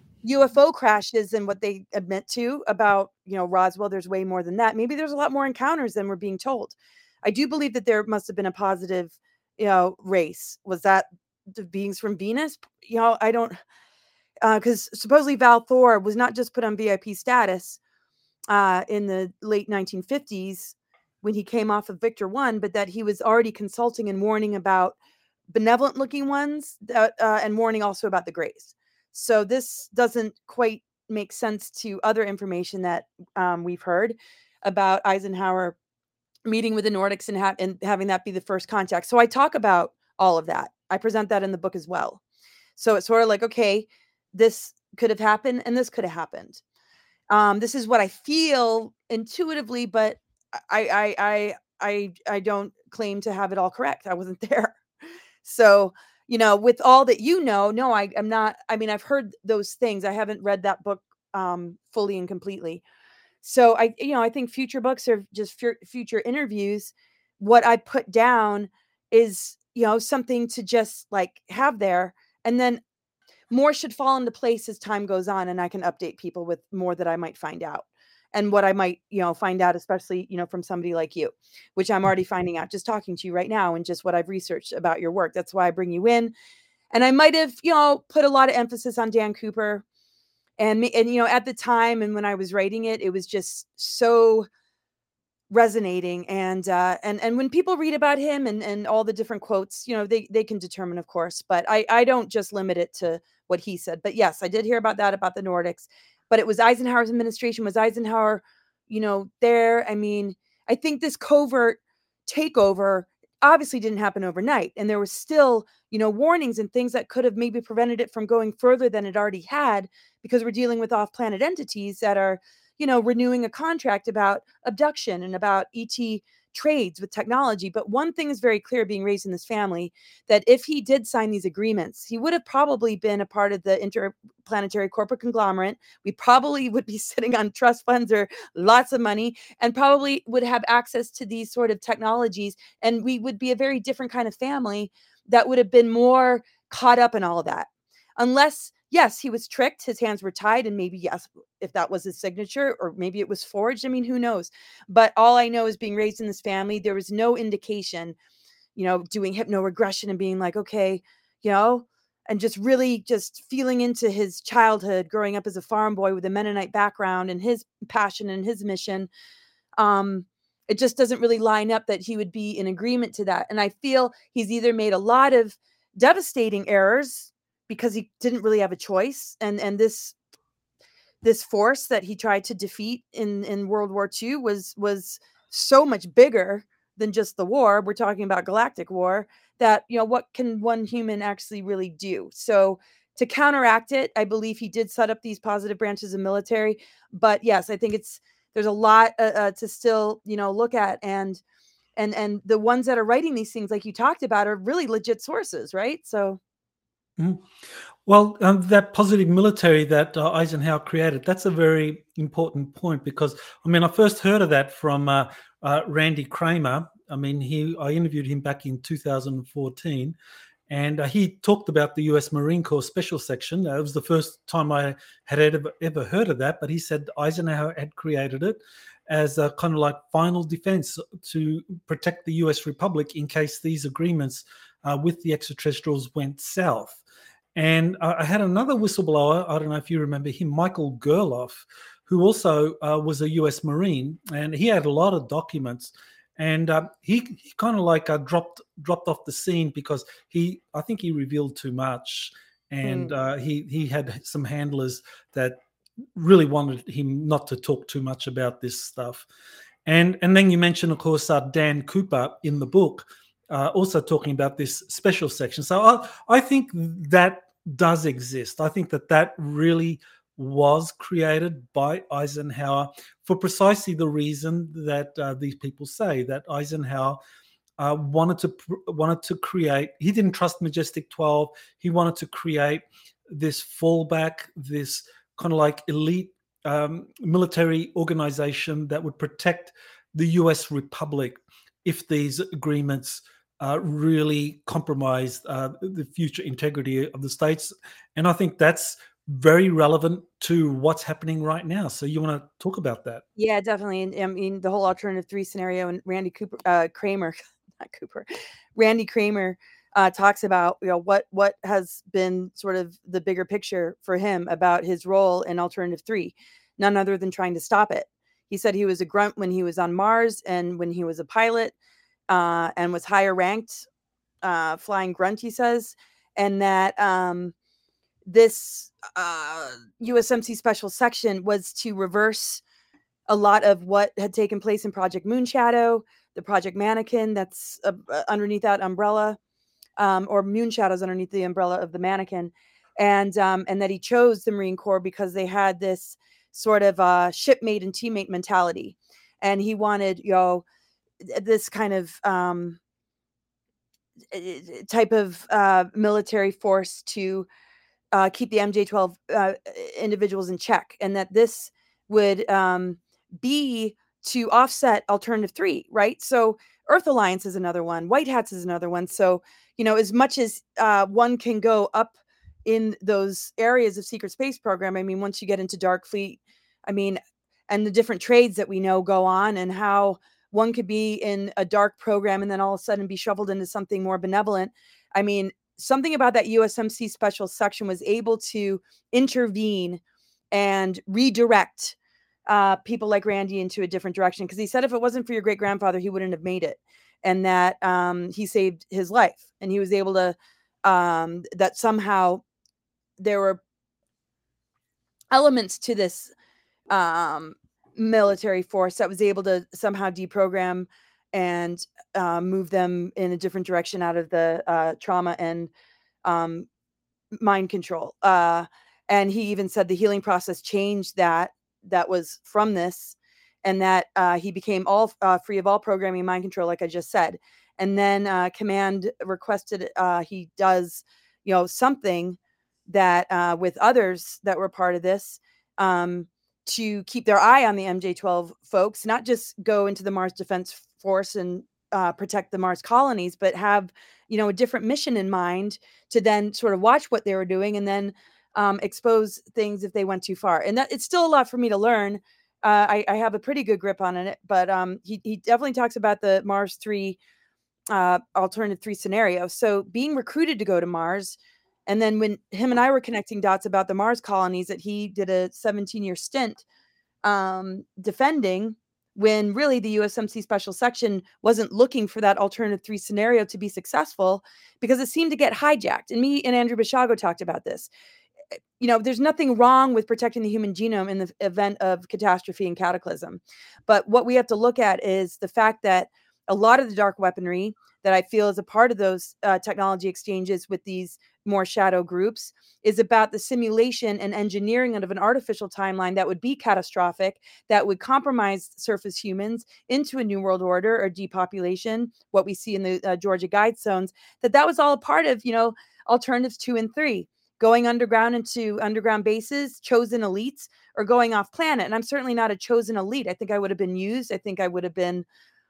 U F O crashes than what they admit to about, you know, Roswell, there's way more than that. Maybe there's a lot more encounters than we're being told. I do believe that there must have been a positive, you know, race. Was that the beings from Venus? You know, I don't, because uh, supposedly Val Thor was not just put on V I P status uh, in the late nineteen fifties when he came off of Victor One, but that he was already consulting and warning about benevolent looking ones that, uh, and warning also about the Greys. So this doesn't quite make sense to other information that um, we've heard. about Eisenhower meeting with the Nordics and, ha- and having that be the first contact. So I talk about all of that. I present that in the book as well. So it's sort of like, okay, this could have happened and this could have happened. Um, this is what I feel intuitively, but I, I, I, I, I don't claim to have it all correct. I wasn't there. So, you know, with all that, you know, no, I am not. I mean, I've heard those things. I haven't read that book um, fully and completely. So I, you know, I think future books are just fu- future interviews. What I put down is, you know, something to just like have there, and then more should fall into place as time goes on, and I can update people with more that I might find out, and what I might, you know, find out, especially, you know, from somebody like you, which I'm already finding out just talking to you right now and just what I've researched about your work. That's why I bring you in. And I might have, you know, put a lot of emphasis on Dan Cooper. And, me, and, you know, at the time and when I was writing it, it was just so resonating. And, uh, and, and when people read about him and, and all the different quotes, you know, they, they can determine, of course, but I, I don't just limit it to what he said. But yes, I did hear about that, about the Nordics, but it was Eisenhower's administration. Was Eisenhower, you know, there? I mean, I think this covert takeover obviously didn't happen overnight. And there was still, you know, warnings and things that could have maybe prevented it from going further than it already had, because we're dealing with off-planet entities that are, you know, renewing a contract about abduction and about E T trades with technology. But one thing is very clear being raised in this family, that if he did sign these agreements, he would have probably been a part of the interplanetary corporate conglomerate. We probably would be sitting on trust funds or lots of money, and probably would have access to these sort of technologies. And we would be a very different kind of family that would have been more caught up in all of that. Unless, yes, he was tricked, his hands were tied, and maybe, yes, if that was his signature, or maybe it was forged. I mean, who knows? But all I know is being raised in this family, there was no indication, you know, doing hypnoregression and being like, okay, you know, and just really just feeling into his childhood, growing up as a farm boy with a Mennonite background and his passion and his mission. Um, it just doesn't really line up that he would be in agreement to that. And I feel he's either made a lot of devastating errors because he didn't really have a choice. And, and this, this force that he tried to defeat in, in World War Two was, was so much bigger than just the war. We're talking about galactic war, that, you know, what can one human actually really do? So to counteract it, I believe he did set up these positive branches of military. But yes, I think it's, there's a lot uh, uh, to still, you know, look at. And, and, and the ones that are writing these things, like you talked about, are really legit sources, right? So. Mm. Well, um, that positive military that uh, Eisenhower created, that's a very important point, because, I mean, I first heard of that from uh, uh, Randy Kramer. I mean, he I interviewed him back in two thousand fourteen, and uh, he talked about the U S Marine Corps Special Section. Uh, it was the first time I had ever, ever heard of that, but he said Eisenhower had created it as a kind of like final defense to protect the U S Republic in case these agreements uh, with the extraterrestrials went south. And uh, I had another whistleblower, I don't know if you remember him, Michael Gerloff, who also uh, was a U S Marine, and he had a lot of documents. And uh, he, he kind of like uh, dropped dropped off the scene because he, I think he revealed too much, and Mm. uh, he he had some handlers that really wanted him not to talk too much about this stuff. And and then you mentioned, of course, uh, Dan Cooper in the book, uh, also talking about this special section. So I, I think that does exist. I think that that really was created by Eisenhower for precisely the reason that uh, these people say, that Eisenhower uh, wanted to wanted to create. He didn't trust Majestic twelve. He wanted to create this fallback, this kind of like elite um, military organization that would protect the U S Republic if these agreements uh, really compromised uh, the future integrity of the states. And I think that's very relevant to what's happening right now. So you want to talk about that? Yeah, definitely. And I mean, the whole alternative three scenario, and Randy Cooper, uh, Kramer, not Cooper, Randy Kramer uh, talks about, you know, what, what has been sort of the bigger picture for him about his role in alternative three, none other than trying to stop it. He said he was a grunt when he was on Mars and when he was a pilot, uh, and was higher ranked, uh, flying grunt, he says, and that, um, this uh, U S M C special section was to reverse a lot of what had taken place in Project Moonshadow, the Project Mannequin that's uh, uh, underneath that umbrella, um, or Moonshadows underneath the umbrella of the Mannequin. And um, and that he chose the Marine Corps because they had this sort of uh, shipmate and teammate mentality. And he wanted, you know, this kind of um, type of uh, military force to uh, keep the M J twelve uh, individuals in check, and that this would um, be to offset Alternative three, right? So Earth Alliance is another one. White Hats is another one. So, you know, as much as uh, one can go up in those areas of secret space program, I mean, once you get into Dark Fleet, I mean, and the different trades that we know go on, and how one could be in a dark program and then all of a sudden be shoveled into something more benevolent. I mean, something about that U S M C special section was able to intervene and redirect uh, people like Randy into a different direction. Because he said if it wasn't for your great grandfather, he wouldn't have made it, and that um, he saved his life, and he was able to. Um, that somehow there were elements to this um, military force that was able to somehow deprogram and uh, move them in a different direction out of the uh, trauma and um, mind control. Uh, and he even said the healing process changed that, that was from this, and that uh, he became all uh, free of all programming and mind control, like I just said. And then uh, command requested uh, he does, you know, something that uh, with others that were part of this, um, to keep their eye on the M J twelve folks, not just go into the Mars Defense Force and uh, protect the Mars colonies, but have, you know, a different mission in mind to then sort of watch what they were doing and then um, expose things if they went too far. And that it's still a lot for me to learn. Uh, I, I have a pretty good grip on it, but um, he, he definitely talks about the Mars three uh, alternative three scenario. So being recruited to go to Mars, and then when him and I were connecting dots about the Mars colonies that he did a seventeen year stint um, defending, when really the U S M C special section wasn't looking for that alternative three scenario to be successful, because it seemed to get hijacked. And me and Andrew Basiago talked about this. You know, there's nothing wrong with protecting the human genome in the event of catastrophe and cataclysm. But what we have to look at is the fact that a lot of the dark weaponry that I feel is a part of those uh, technology exchanges with these more shadow groups is about the simulation and engineering of an artificial timeline that would be catastrophic, that would compromise surface humans into a new world order or depopulation, what we see in the uh, Georgia guide zones, that that was all a part of, you know, alternatives two and three, going underground into underground bases, chosen elites, or going off planet. And I'm certainly not a chosen elite. I think I would have been used. I think I would have been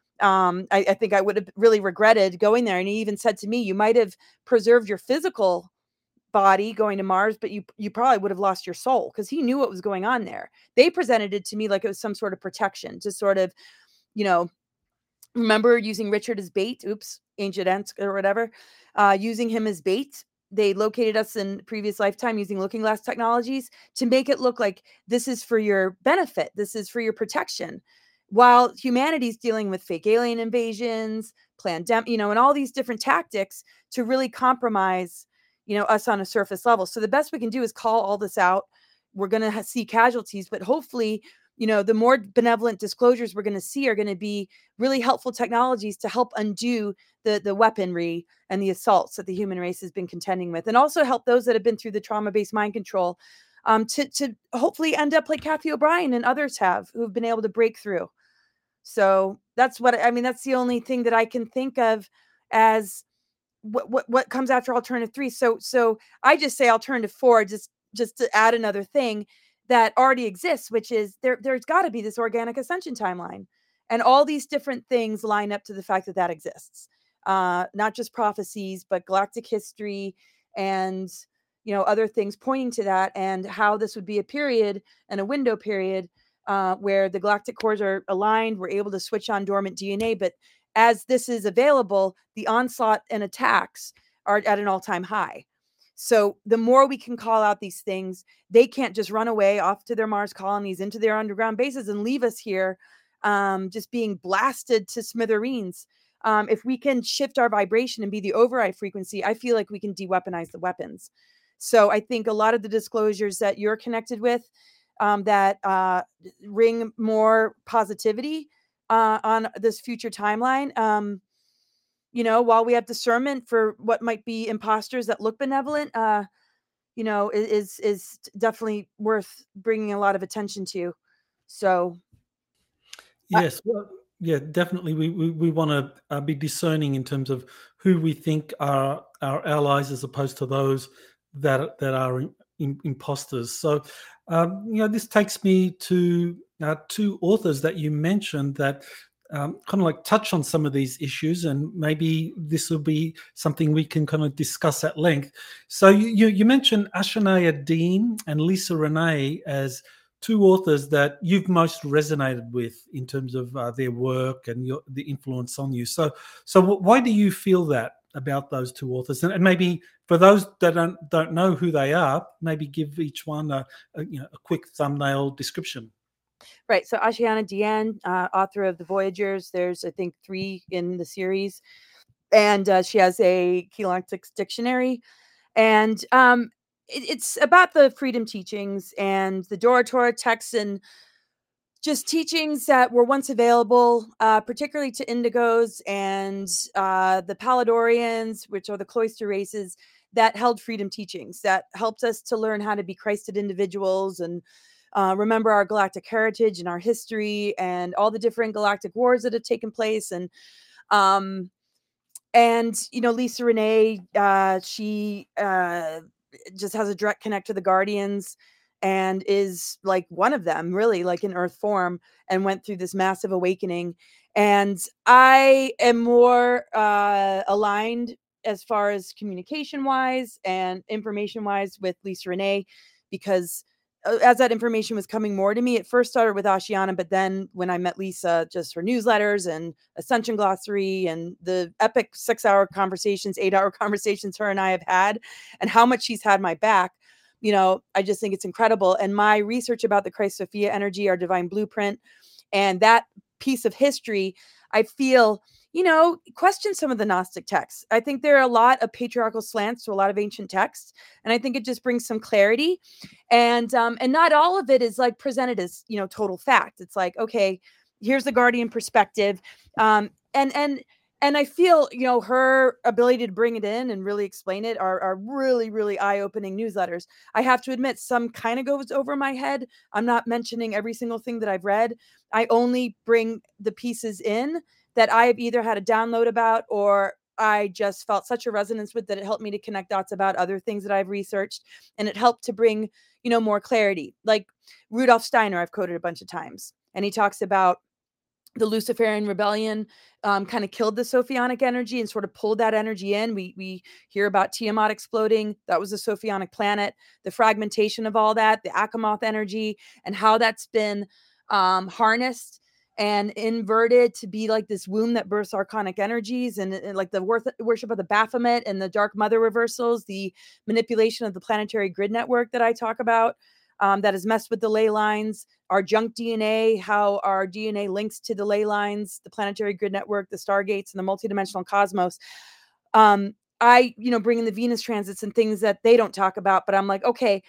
Um, I, I think I would have really regretted going there. And he even said to me, you might have preserved your physical body going to Mars, but you you probably would have lost your soul, because he knew what was going on there. They presented it to me like it was some sort of protection to sort of, you know, remember using Richard as bait. Oops, Ancient Ents or whatever, uh, using him as bait. They located us in previous lifetime using looking glass technologies to make it look like this is for your benefit. This is for your protection. While humanity's dealing with fake alien invasions, pandemic, you know, and all these different tactics to really compromise, you know, us on a surface level. So the best we can do is call all this out. We're going to ha- see casualties, but hopefully, you know, the more benevolent disclosures we're going to see are going to be really helpful technologies to help undo the the weaponry and the assaults that the human race has been contending with, and also help those that have been through the trauma-based mind control um, to to hopefully end up like Kathy O'Brien and others have, who have been able to break through. So that's what I mean. That's the only thing that I can think of as what what, what comes after alternative three. So so I just say alternative four, just just to add another thing that already exists, which is there. There's got to be this organic ascension timeline, and all these different things line up to the fact that that exists. Uh, not just prophecies, but galactic history and, you know, other things pointing to that, and how this would be a period and a window period uh, where the galactic cores are aligned. We're able to switch on dormant D N A, but as this is available, the onslaught and attacks are at an all-time high. So the more we can call out these things, they can't just run away off to their Mars colonies, into their underground bases, and leave us here um, just being blasted to smithereens. Um, if we can shift our vibration and be the override frequency, I feel like we can de-weaponize the weapons. So I think a lot of the disclosures that you're connected with, um, that uh, ring more positivity uh, on this future timeline. Um, you know, while we have discernment for what might be imposters that look benevolent, uh, you know, i- is is definitely worth bringing a lot of attention to. So, I, Yes, well, yeah, definitely. We we, we want to uh, be discerning in terms of who we think are our allies, as opposed to those that that are in, in, imposters. So, um, you know, this takes me to uh, two authors that you mentioned that um, kind of like touch on some of these issues, and maybe this will be something we can kind of discuss at length. So, you you, you mentioned Ashania Dean and Lisa Renee as two authors that you've most resonated with in terms of uh, their work and your, the influence on you. So, so why do you feel that about those two authors? And, and maybe for those that don't don't know who they are, maybe give each one a, a you know a quick thumbnail description. right. So Ashiana Diane, uh, author of The Voyagers. There's, I think, three in the series. And uh, she has a Keylontics dictionary. And um, it, it's about the freedom teachings and the Dora Torah texts and just teachings that were once available, uh, particularly to indigos and uh, the Paladorians, which are the cloister races, that held freedom teachings that helped us to learn how to be Christed individuals and uh, remember our galactic heritage and our history and all the different galactic wars that have taken place. And um, and you know, Lisa Renee, uh, she uh, just has a direct connect to the Guardians and is like one of them, really, like in Earth form, and went through this massive awakening. And I am more uh, aligned as far as communication wise and information wise with Lisa Renee, because uh, as that information was coming more to me, it first started with Ashiana, but then when I met Lisa, just her newsletters and Ascension Glossary and the epic six hour conversations, eight hour conversations her and I have had, and how much she's had my back, you know, I just think it's incredible. And my research about the Christ Sophia energy, our divine blueprint, and that piece of history, I feel, you know, question some of the Gnostic texts. I think there are a lot of patriarchal slants to a lot of ancient texts, and I think it just brings some clarity. And um, and not all of it is like presented as, you know, total fact. It's like, okay, here's the Guardian perspective, um, and and and I feel, you know, her ability to bring it in and really explain it are, are really, really eye-opening newsletters. I have to admit, some kind of goes over my head. I'm not mentioning every single thing that I've read. I only bring the pieces in that I've either had a download about or I just felt such a resonance with, that it helped me to connect dots about other things that I've researched, and it helped to bring, you know, more clarity. Like Rudolf Steiner, I've quoted a bunch of times, and he talks about the Luciferian rebellion um, kind of killed the Sophionic energy and sort of pulled that energy in. We we hear about Tiamat exploding. That was a Sophionic planet. The fragmentation of all that, the Akamoth energy, and how that's been um, harnessed and inverted to be like this womb that births archonic energies, and, and like the worth, worship of the Baphomet and the Dark Mother reversals, the manipulation of the planetary grid network that I talk about. Um, that has messed with the ley lines, our junk D N A, how our D N A links to the ley lines, the planetary grid network, the stargates, and the multidimensional cosmos. Um, I, you know, bring in the Venus transits and things that they don't talk about, but I'm like, okay,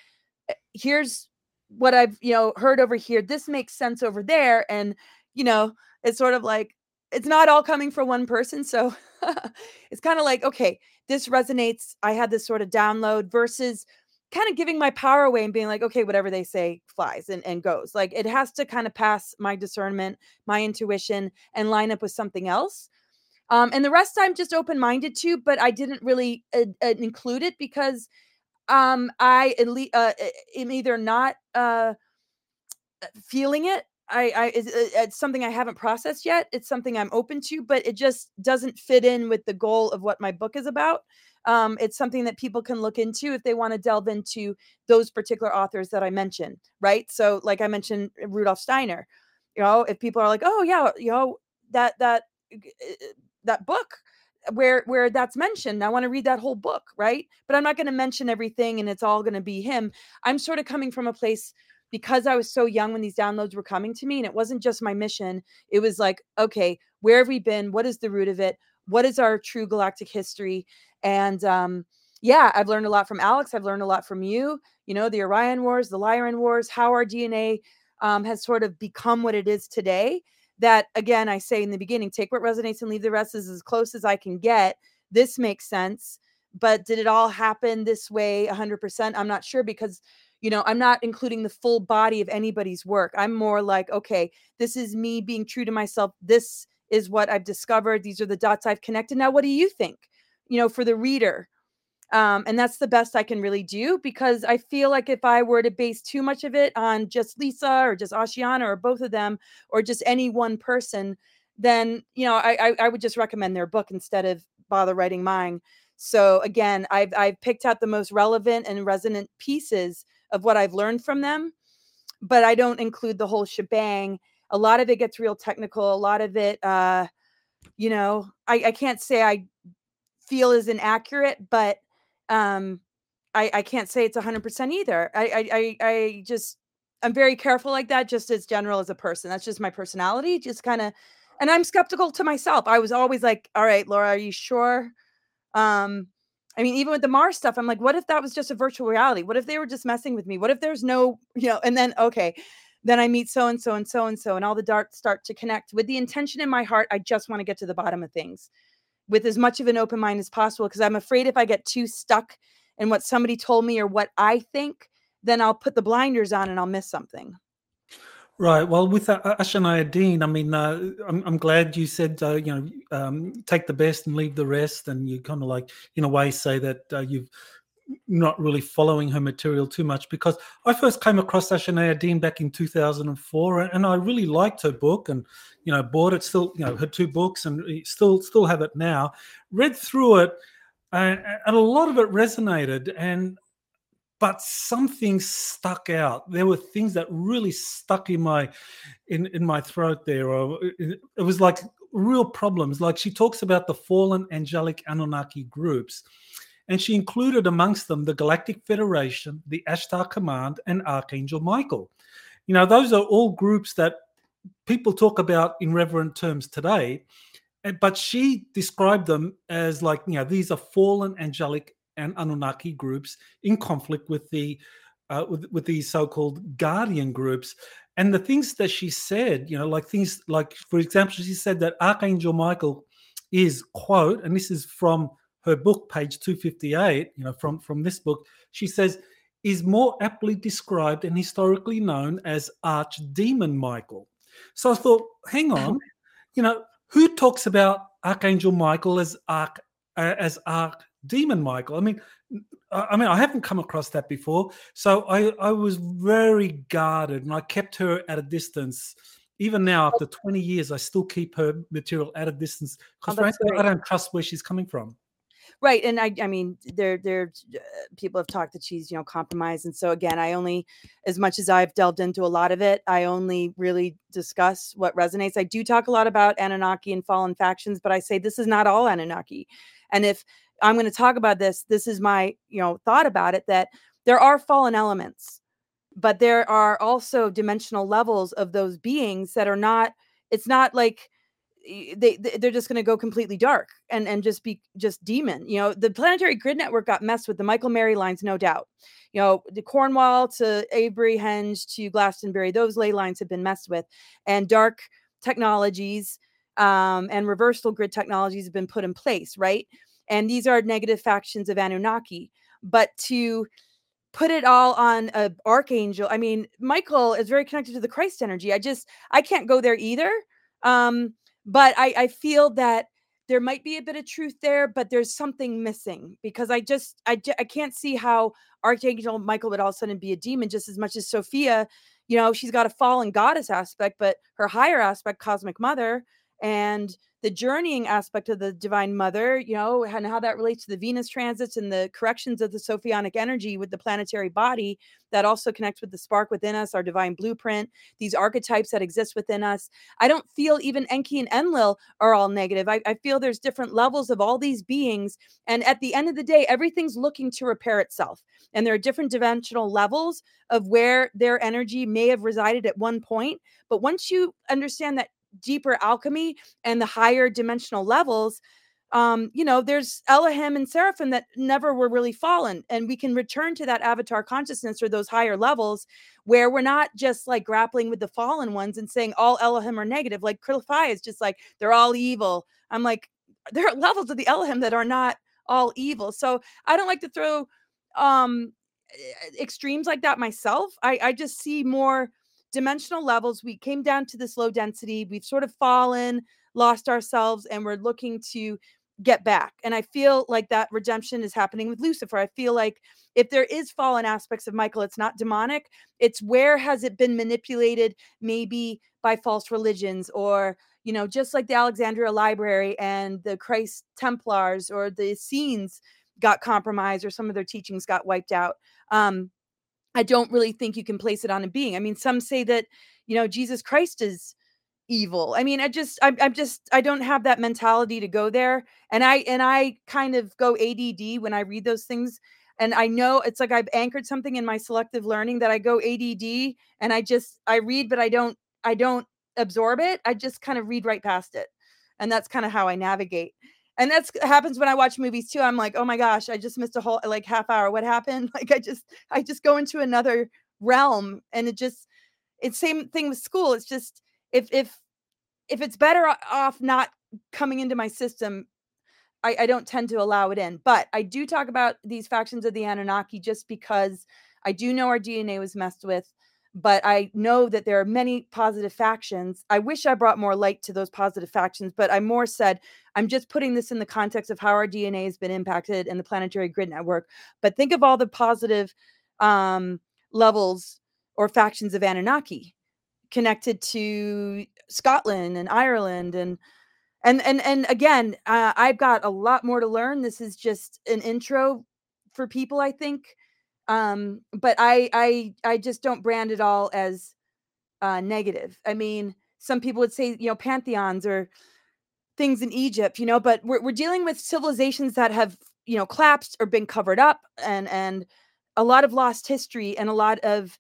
here's what I've, you know, heard over here. This makes sense over there. And, you know, it's sort of like, it's not all coming from one person. So it's kind of like, okay, this resonates. I had this sort of download versus kind of giving my power away and being like, okay, whatever they say flies and, and goes. Like it has to kind of pass my discernment, my intuition, and line up with something else. Um, and the rest I'm just open minded to, but I didn't really uh, uh, include it because um, I at least uh, am either not uh, feeling it. I, I it's, it's something I haven't processed yet. It's something I'm open to, but it just doesn't fit in with the goal of what my book is about. Um, it's something that people can look into if they want to delve into those particular authors that I mentioned, right? So, like I mentioned, Rudolf Steiner. You know, if people are like, "Oh yeah, you know that that that book where where that's mentioned, I want to read that whole book," right? But I'm not going to mention everything, and it's all going to be him. I'm sort of coming from a place because I was so young when these downloads were coming to me, and it wasn't just my mission. It was like, okay, where have we been? What is the root of it? What is our true galactic history? And um, yeah, I've learned a lot from Alex. I've learned a lot from you. you know, the Orion Wars, the Lyran Wars, how our D N A um, has sort of become what it is today. That, again, I say in the beginning, take what resonates and leave the rest is as close as I can get. This makes sense. But did it all happen this way one hundred percent? I'm not sure, because, you know, I'm not including the full body of anybody's work. I'm more like, okay, this is me being true to myself. This is what I've discovered. These are the dots I've connected. Now, what do you think, you know, for the reader? Um, and that's the best I can really do, because I feel like if I were to base too much of it on just Lisa or just Ashiana or both of them or just any one person, then, you know, I, I, I would just recommend their book instead of bother writing mine. So again, I've, I've picked out the most relevant and resonant pieces of what I've learned from them, but I don't include the whole shebang. A lot of it gets real technical. A lot of it, uh, you know, I, I can't say I feel is inaccurate, but um, I, I can't say it's one hundred percent either. I, I, I, I just, I'm very careful like that, just as general as a person. That's just my personality, just kind of, and I'm skeptical to myself. I was always like, all right, Laura, are you sure? Um, I mean, even with the Mars stuff, I'm like, what if that was just a virtual reality? What if they were just messing with me? What if there's no, you know, and then, okay, then I meet so-and-so and so-and-so and all the darts start to connect with the intention in my heart. I just want to get to the bottom of things with as much of an open mind as possible, because I'm afraid if I get too stuck in what somebody told me or what I think, then I'll put the blinders on and I'll miss something. Right. Well, with uh, Ashanaya Dean, I mean, uh, I'm, I'm glad you said, uh, you know, um, take the best and leave the rest. And you kind of like, in a way, say that uh, you've not really following her material too much, because I first came across Ashanaya Dean back in two thousand four, and I really liked her book, and you know bought it. Still, you know, her two books, and still still have it now. Read through it, uh, and a lot of it resonated, and but some things stuck out. There were things that really stuck in my in in my throat there, or it, it was like real problems. Like she talks about the fallen angelic Anunnaki groups. And she included amongst them the Galactic Federation, the Ashtar Command, and Archangel Michael. You know, those are all groups that people talk about in reverent terms today, but she described them as like, you know, these are fallen angelic and Anunnaki groups in conflict with the uh, with, with these so-called guardian groups. And the things that she said, you know, like things like, for example, she said that Archangel Michael is, quote, and this is from her book, page two fifty-eight, you know, from, from this book, she says, is more aptly described and historically known as Archdemon Michael. So I thought, hang on, you know, who talks about Archangel Michael as Arch, uh, as Archdemon Michael? I mean, I mean, I haven't come across that before. So I, I was very guarded, and I kept her at a distance. Even now, after twenty years, I still keep her material at a distance because, Oh, frankly, I don't trust where she's coming from. Right. And I, I mean, there, there, uh, people have talked that she's, you know, compromised. And so again, I only, as much as I've delved into a lot of it, I only really discuss what resonates. I do talk a lot about Anunnaki and fallen factions, but I say this is not all Anunnaki. And if I'm going to talk about this, this is my, you know, thought about it, that there are fallen elements, but there are also dimensional levels of those beings that are not, it's not like, they they're just going to go completely dark and and just be just demon. You know, the planetary grid network got messed with, the Michael Mary lines, no doubt. You know, the Cornwall to Avebury Henge to Glastonbury, those ley lines have been messed with, and dark technologies um and reversal grid technologies have been put in place, right? And these are negative factions of Anunnaki. But to put it all on a archangel, I mean, Michael is very connected to the Christ energy. I just I can't go there either. um But I, I feel that there might be a bit of truth there, but there's something missing, because I just, I, I can't see how Archangel Michael would all of a sudden be a demon, just as much as Sophia. You know, she's got a fallen goddess aspect, but her higher aspect, cosmic mother, and the journeying aspect of the divine mother, you know, and how that relates to the Venus transits and the corrections of the Sophionic energy with the planetary body that also connects with the spark within us, our divine blueprint, these archetypes that exist within us. I don't feel even Enki and Enlil are all negative. I, I feel there's different levels of all these beings. And at the end of the day, everything's looking to repair itself. And there are different dimensional levels of where their energy may have resided at one point. But once you understand that deeper alchemy and the higher dimensional levels, um, you know, there's Elohim and Seraphim that never were really fallen. And we can return to that avatar consciousness or those higher levels where we're not just like grappling with the fallen ones and saying all Elohim are negative. Like Krillify is just like, they're all evil. I'm like, there are levels of the Elohim that are not all evil. So I don't like to throw um, extremes like that myself. I, I just see more dimensional levels. We came down to this low density. We've sort of fallen, lost ourselves, and we're looking to get back. And I feel like that redemption is happening with Lucifer. I feel like if there is fallen aspects of Michael, it's not demonic. It's where has it been manipulated, maybe by false religions, or, you know, just like the Alexandria Library and the Christ Templars or the Essenes got compromised, or some of their teachings got wiped out. Um, I don't really think you can place it on a being. I mean, some say that, you know, Jesus Christ is evil. I mean, I just, I'm, I'm just, I don't have that mentality to go there. And I, and I kind of go A D D when I read those things. And I know it's like I've anchored something in my selective learning that I go A D D and I just, I read, but I don't, I don't absorb it. I just kind of read right past it. And that's kind of how I navigate. And that's happens when I watch movies too. I'm like, oh my gosh, I just missed a whole like half hour. What happened? Like I just, I just go into another realm, and it just, it's same thing with school. It's just, if, if, if it's better off not coming into my system, I, I don't tend to allow it in. But I do talk about these factions of the Anunnaki just because I do know our D N A was messed with, but I know that there are many positive factions. I wish I brought more light to those positive factions, but I more said, I'm just putting this in the context of how our D N A has been impacted in the planetary grid network. But think of all the positive um, levels or factions of Anunnaki connected to Scotland and Ireland. And, and, and, and again, uh, I've got a lot more to learn. This is just an intro for people, I think. Um, but I, I, I just don't brand it all as uh, negative. I mean, some people would say, you know, pantheons or things in Egypt, you know, but we're, we're dealing with civilizations that have, you know, collapsed or been covered up, and, and a lot of lost history and a lot of,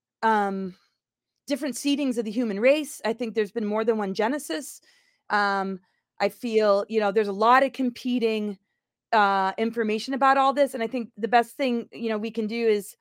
um, different seedings of the human race. I think there's been more than one Genesis. Um, I feel, you know, there's a lot of competing uh, information about all this. And I think the best thing, you know, we can do is,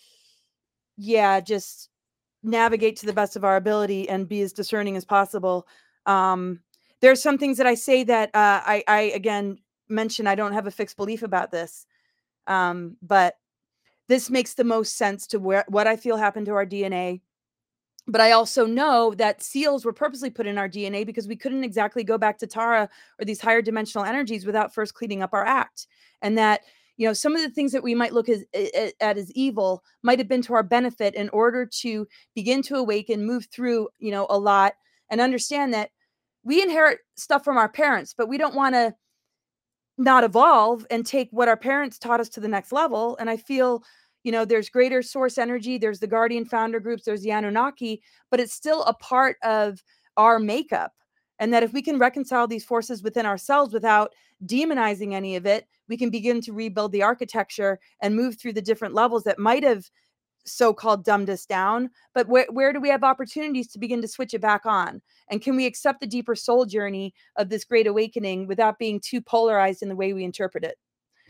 yeah, just navigate to the best of our ability and be as discerning as possible. Um, there are some things that I say that uh, I, I, again, mention, I don't have a fixed belief about this. Um, but this makes the most sense to where, what I feel happened to our D N A. But I also know that seals were purposely put in our D N A because we couldn't exactly go back to Tara or these higher dimensional energies without first cleaning up our act. And that, you know, some of the things that we might look as, at as evil might have been to our benefit in order to begin to awaken, move through, you know, a lot, and understand that we inherit stuff from our parents, but we don't want to not evolve and take what our parents taught us to the next level. And I feel, you know, there's greater source energy, there's the Guardian founder groups, there's the Anunnaki, but it's still a part of our makeup. And that if we can reconcile these forces within ourselves without demonizing any of it, we can begin to rebuild the architecture and move through the different levels that might have so-called dumbed us down. But where, where do we have opportunities to begin to switch it back on? And can we accept the deeper soul journey of this great awakening without being too polarized in the way we interpret it?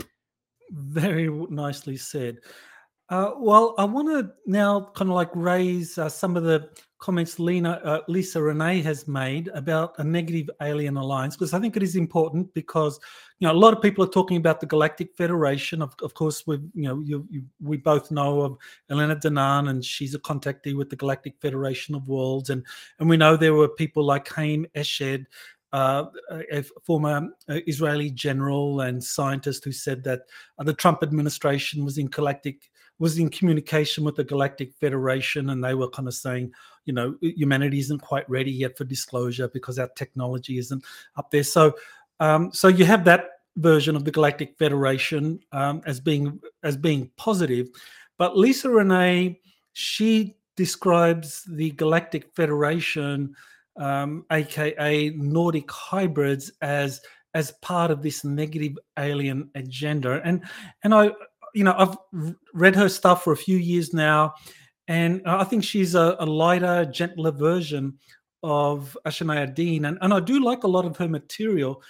Very nicely said. Uh, well, I want to now kind of like raise uh, some of the comments Lena, uh, Lisa Renee has made about a negative alien alliance, because I think it is important, because, you know, a lot of people are talking about the Galactic Federation. Of, of course, we you know you, you, we both know of Elena Danaan, and she's a contactee with the Galactic Federation of Worlds, and and we know there were people like Haim Eshed, Uh, a former uh, Israeli general and scientist, who said that uh, the Trump administration was in galactic was in communication with the Galactic Federation, and they were kind of saying, you know, humanity isn't quite ready yet for disclosure because our technology isn't up there. So, um, so you have that version of the Galactic Federation um, as being as being positive, but Lisa Renee, she describes the Galactic Federation, Um, aka Nordic hybrids, as as part of this negative alien agenda. And and I, you know, I've read her stuff for a few years now, and I think she's a, a lighter, gentler version of Ashana Dean, and, and I do like a lot of her material.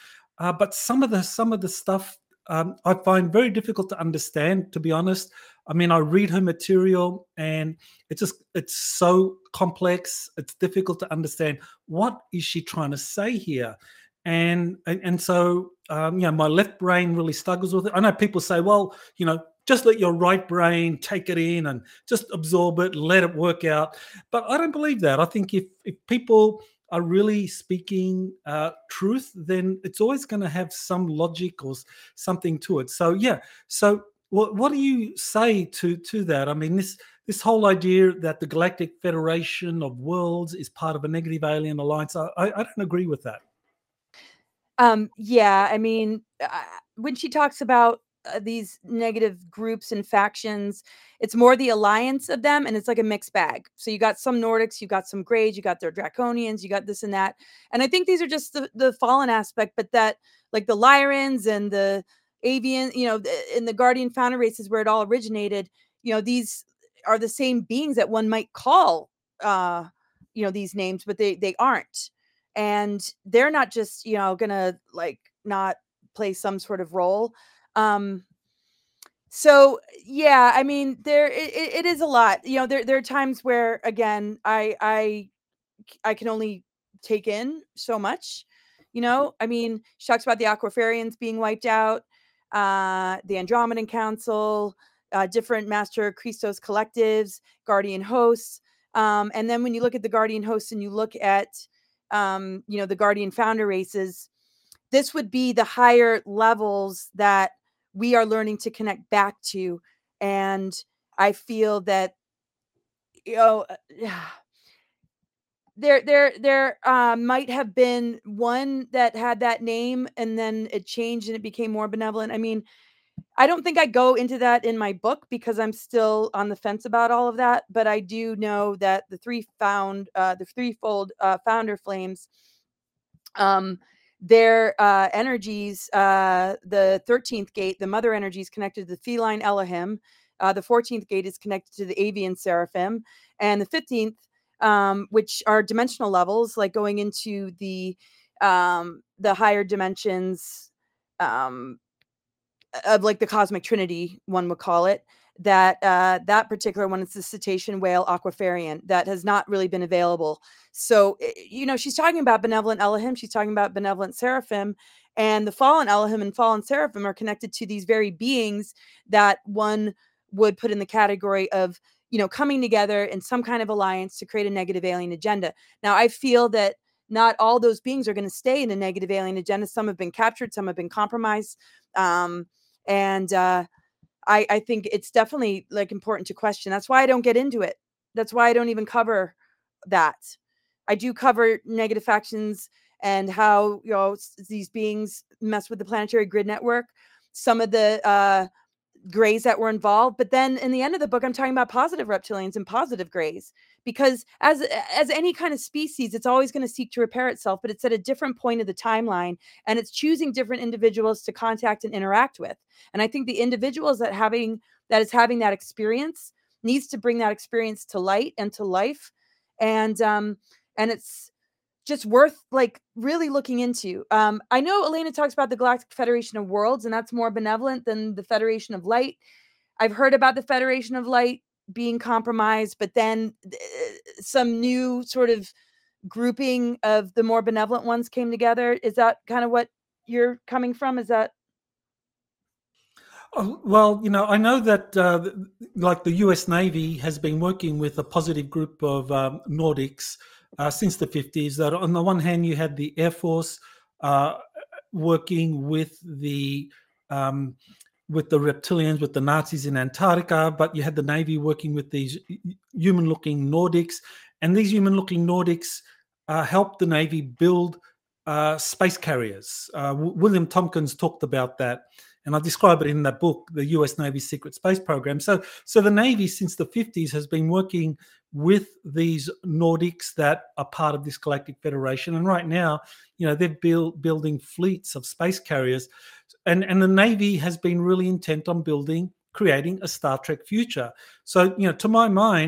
uh, but some of the some of the stuff um, I find very difficult to understand. To be honest, I mean, I read her material, and it's just it's so complex. It's difficult to understand what is she trying to say here, and and, and so um, you know, my left brain really struggles with it. I know people say, well, you know, just let your right brain take it in and just absorb it, let it work out. But I don't believe that. I think if if people are really speaking uh, truth, then it's always going to have some logic or s- something to it. So yeah. So what what do you say to to that? I mean, this this whole idea that the Galactic Federation of Worlds is part of a negative alien alliance, I, I I don't agree with that. Um, yeah, I mean, uh, when she talks about uh, these negative groups and factions, it's more the alliance of them, and it's like a mixed bag. So you got some Nordics, you got some Greys, you got their Draconians, you got this and that. And I think these are just the, the fallen aspect, but that like the Lyrans and the Avian, you know, the- and the Guardian founder races where it all originated, you know, these are the same beings that one might call, uh, you know, these names, but they they aren't, and they're not just, you know, gonna like not play some sort of role. um so yeah, I mean, there it, it it is a lot, you know. There there are times where again i i I can only take in so much, you know. I mean, she talks about the Aquafarians being wiped out, uh the Andromedan Council, uh different Master Christos collectives, Guardian hosts. Um and then when you look at the Guardian hosts and you look at um you know, the Guardian founder races, this would be the higher levels that we are learning to connect back to. And I feel that, you know, there there there, uh, might have been one that had that name, and then it changed and it became more benevolent. I mean, I don't think I go into that in my book because I'm still on the fence about all of that, but I do know that the three found uh, the threefold, uh, founder flames, um, their, uh, energies, uh, the thirteenth gate, the mother energy is connected to the feline Elohim, uh, the fourteenth gate is connected to the avian seraphim, and the fifteenth, um, which are dimensional levels, like going into the um, the higher dimensions, um, of like the cosmic trinity, one would call it. That uh that particular one is the cetacean whale aquafarian that has not really been available. So i- you know, she's talking about benevolent Elohim, she's talking about benevolent seraphim, and the fallen Elohim and fallen seraphim are connected to these very beings that one would put in the category of, you know, coming together in some kind of alliance to create a negative alien agenda. Now I feel that not all those beings are going to stay in a negative alien agenda. Some have been captured, some have been compromised. um and uh, I I think it's definitely like important to question. That's why I don't get into it. That's why I don't even cover that. I do cover negative factions and how, you know, s- these beings mess with the planetary grid network. Some of the uh, grays that were involved, but then in the end of the book I'm talking about positive reptilians and positive grays, because as as any kind of species, it's always going to seek to repair itself, but it's at a different point of the timeline, and it's choosing different individuals to contact and interact with. And I think the individuals that having that is having that experience needs to bring that experience to light and to life. And um and it's just worth like really looking into. Um, I know Elena talks about the Galactic Federation of Worlds, and that's more benevolent than the Federation of Light. I've heard about the Federation of Light being compromised, but then uh, some new sort of grouping of the more benevolent ones came together. Is that kind of what you're coming from? Is that Oh, well, you know, I know that uh, th- like the U S Navy has been working with a positive group of um, Nordics uh, since the fifties. That on the one hand, you had the Air Force uh, working with the um, with the reptilians, with the Nazis in Antarctica, but you had the Navy working with these human-looking Nordics, and these human-looking Nordics uh, helped the Navy build uh, space carriers. Uh, W- William Tompkins talked about that, and I describe it in that book, the U S Navy Secret Space Program. So, so the Navy since the fifties has been working with these Nordics that are part of this Galactic Federation, and right now, you know, they're build, building fleets of space carriers, and and the Navy has been really intent on building, creating a Star Trek future. So, you know, to my mind,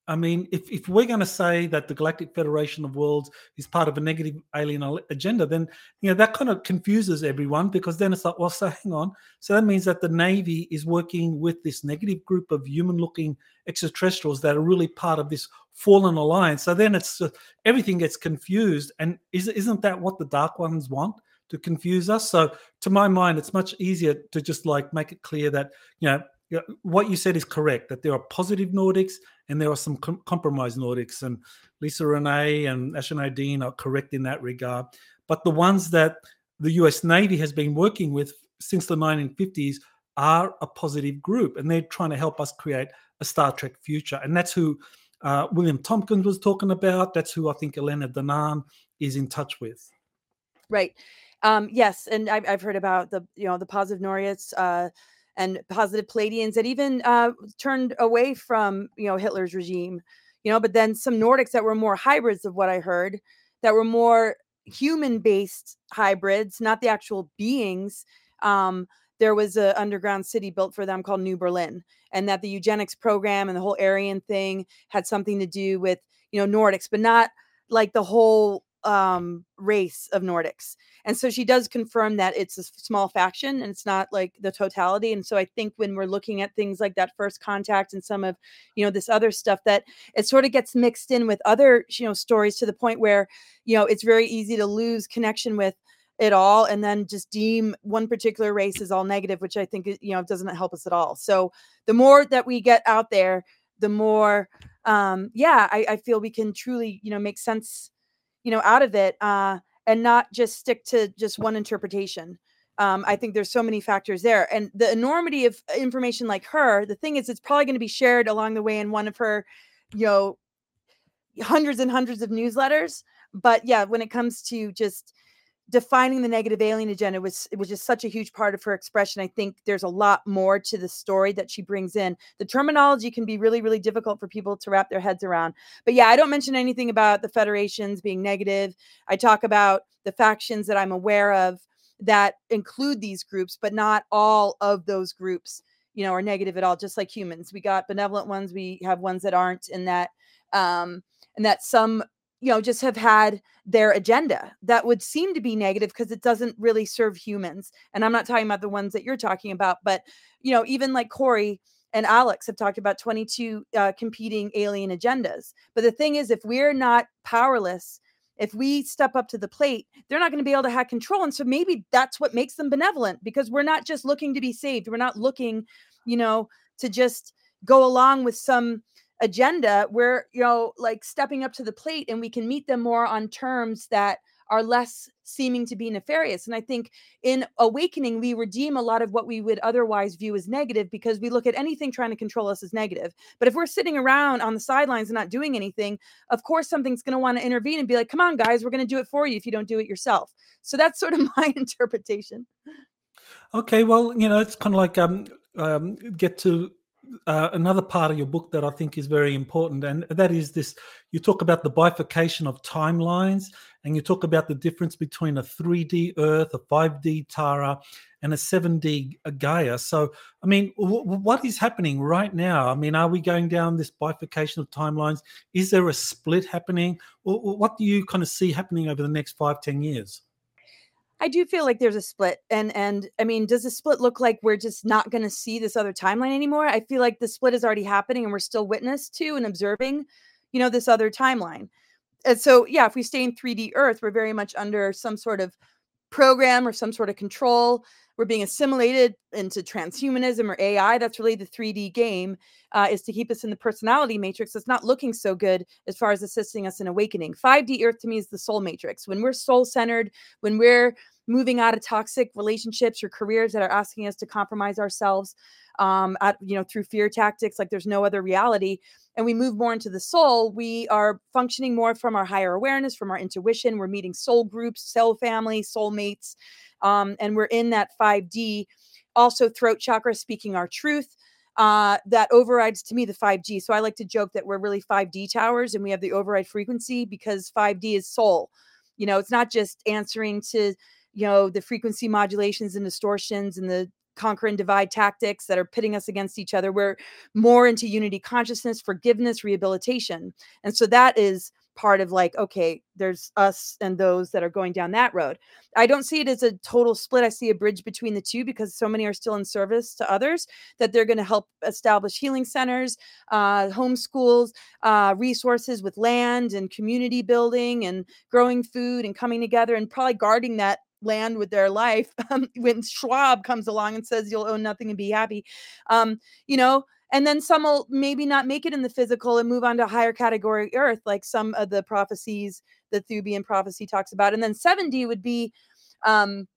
I mean, if, if we're going to say that the Galactic Federation of Worlds is part of a negative alien al- agenda, then you know that kind of confuses everyone, because then it's like, well, so hang on. So that means that the Navy is working with this negative group of human-looking extraterrestrials that are really part of this fallen alliance. So then it's uh, everything gets confused, and is, isn't that what the Dark Ones want? To confuse us? So to my mind, it's much easier to just like make it clear that you know. Yeah, what you said is correct, that there are positive Nordics and there are some com- compromised Nordics, and Lisa Renee and Ashna Dean are correct in that regard. But the ones that the U S Navy has been working with since the nineteen fifties are a positive group, and they're trying to help us create a Star Trek future. And that's who uh, William Tompkins was talking about. That's who I think Elena Danaan is in touch with. Right. Um, yes, and I've, I've heard about the you know the positive Nordics, uh, and positive Palladians that even uh, turned away from you know Hitler's regime, you know. But then some Nordics that were more hybrids, of what I heard, that were more human-based hybrids, not the actual beings. Um, there was an underground city built for them called New Berlin, and that the eugenics program and the whole Aryan thing had something to do with you know Nordics, but not like the whole um race of Nordics. And so she does confirm that it's a small faction and it's not like the totality. And so I think when we're looking at things like that First Contact and some of you know this other stuff, that it sort of gets mixed in with other you know stories to the point where you know it's very easy to lose connection with it all and then just deem one particular race as all negative, which I think you know doesn't help us at all. So the more that we get out there, the more um yeah I, I feel we can truly you know make sense you know, out of it, uh, and not just stick to just one interpretation. Um, I think there's so many factors there, and the enormity of information like her. The thing is, it's probably going to be shared along the way in one of her, you know, hundreds and hundreds of newsletters. But yeah, when it comes to just defining the negative alien agenda, was it was just such a huge part of her expression. I think there's a lot more to the story that she brings in. The terminology can be really, really difficult for people to wrap their heads around. But yeah, I don't mention anything about the federations being negative. I talk about the factions that I'm aware of that include these groups, but not all of those groups, you know, are negative at all. Just like humans, we got benevolent ones, we have ones that aren't, and that, um, and that some you know, just have had their agenda that would seem to be negative because it doesn't really serve humans. And I'm not talking about the ones that you're talking about, but, you know, even like Corey and Alex have talked about twenty-two uh, competing alien agendas. But the thing is, if we're not powerless, if we step up to the plate, they're not going to be able to have control. And so maybe that's what makes them benevolent, because we're not just looking to be saved. We're not looking, you know, to just go along with some agenda. We're you know like stepping up to the plate, and we can meet them more on terms that are less seeming to be nefarious. And I think in Awakening we redeem a lot of what we would otherwise view as negative, because we look at anything trying to control us as negative. But if we're sitting around on the sidelines and not doing anything, of course something's going to want to intervene and be like, come on guys, we're going to do it for you if you don't do it yourself. So that's sort of my interpretation. Okay, well, you know, it's kind of like um, um, get to uh, another part of your book that I think is very important, and that is this. You talk about the bifurcation of timelines, and you talk about the difference between a three D Earth, a five D Tara, and a seven D Gaia. So, I mean, w- what is happening right now? I mean, are we going down this bifurcation of timelines? Is there a split happening? W- what do you kind of see happening over the next five, ten years? I do feel like there's a split. And and I mean, does the split look like we're just not going to see this other timeline anymore? I feel like the split is already happening and we're still witness to and observing, you know, this other timeline. And so, yeah, if we stay in three D Earth, we're very much under some sort of program or some sort of control. We're being assimilated into transhumanism or A I. That's really the three D game, uh, is to keep us in the personality matrix. It's not looking so good as far as assisting us in awakening. five D Earth to me is the soul matrix. When we're soul centered, when we're moving out of toxic relationships or careers that are asking us to compromise ourselves, um, at, you know, through fear tactics, like there's no other reality, and we move more into the soul, we are functioning more from our higher awareness, from our intuition. We're meeting soul groups, soul family, soul mates, um, and we're in that five D. Also, throat chakra, speaking our truth. Uh, that overrides to me the five G. So I like to joke that we're really five D towers, and we have the override frequency because five D is soul. You know, it's not just answering to, you know, the frequency modulations and distortions and the conquer and divide tactics that are pitting us against each other. We're more into unity consciousness, forgiveness, rehabilitation. And so that is part of like, okay, there's us and those that are going down that road. I don't see it as a total split. I see a bridge between the two because so many are still in service to others that they're going to help establish healing centers, uh, homeschools, uh, resources with land and community building and growing food and coming together and probably guarding that land with their life. Um, when Schwab comes along and says you'll own nothing and be happy, um, you know, and then some will maybe not make it in the physical and move on to a higher category earth, like some of the prophecies the Thubian prophecy talks about. And then seven D would be, um,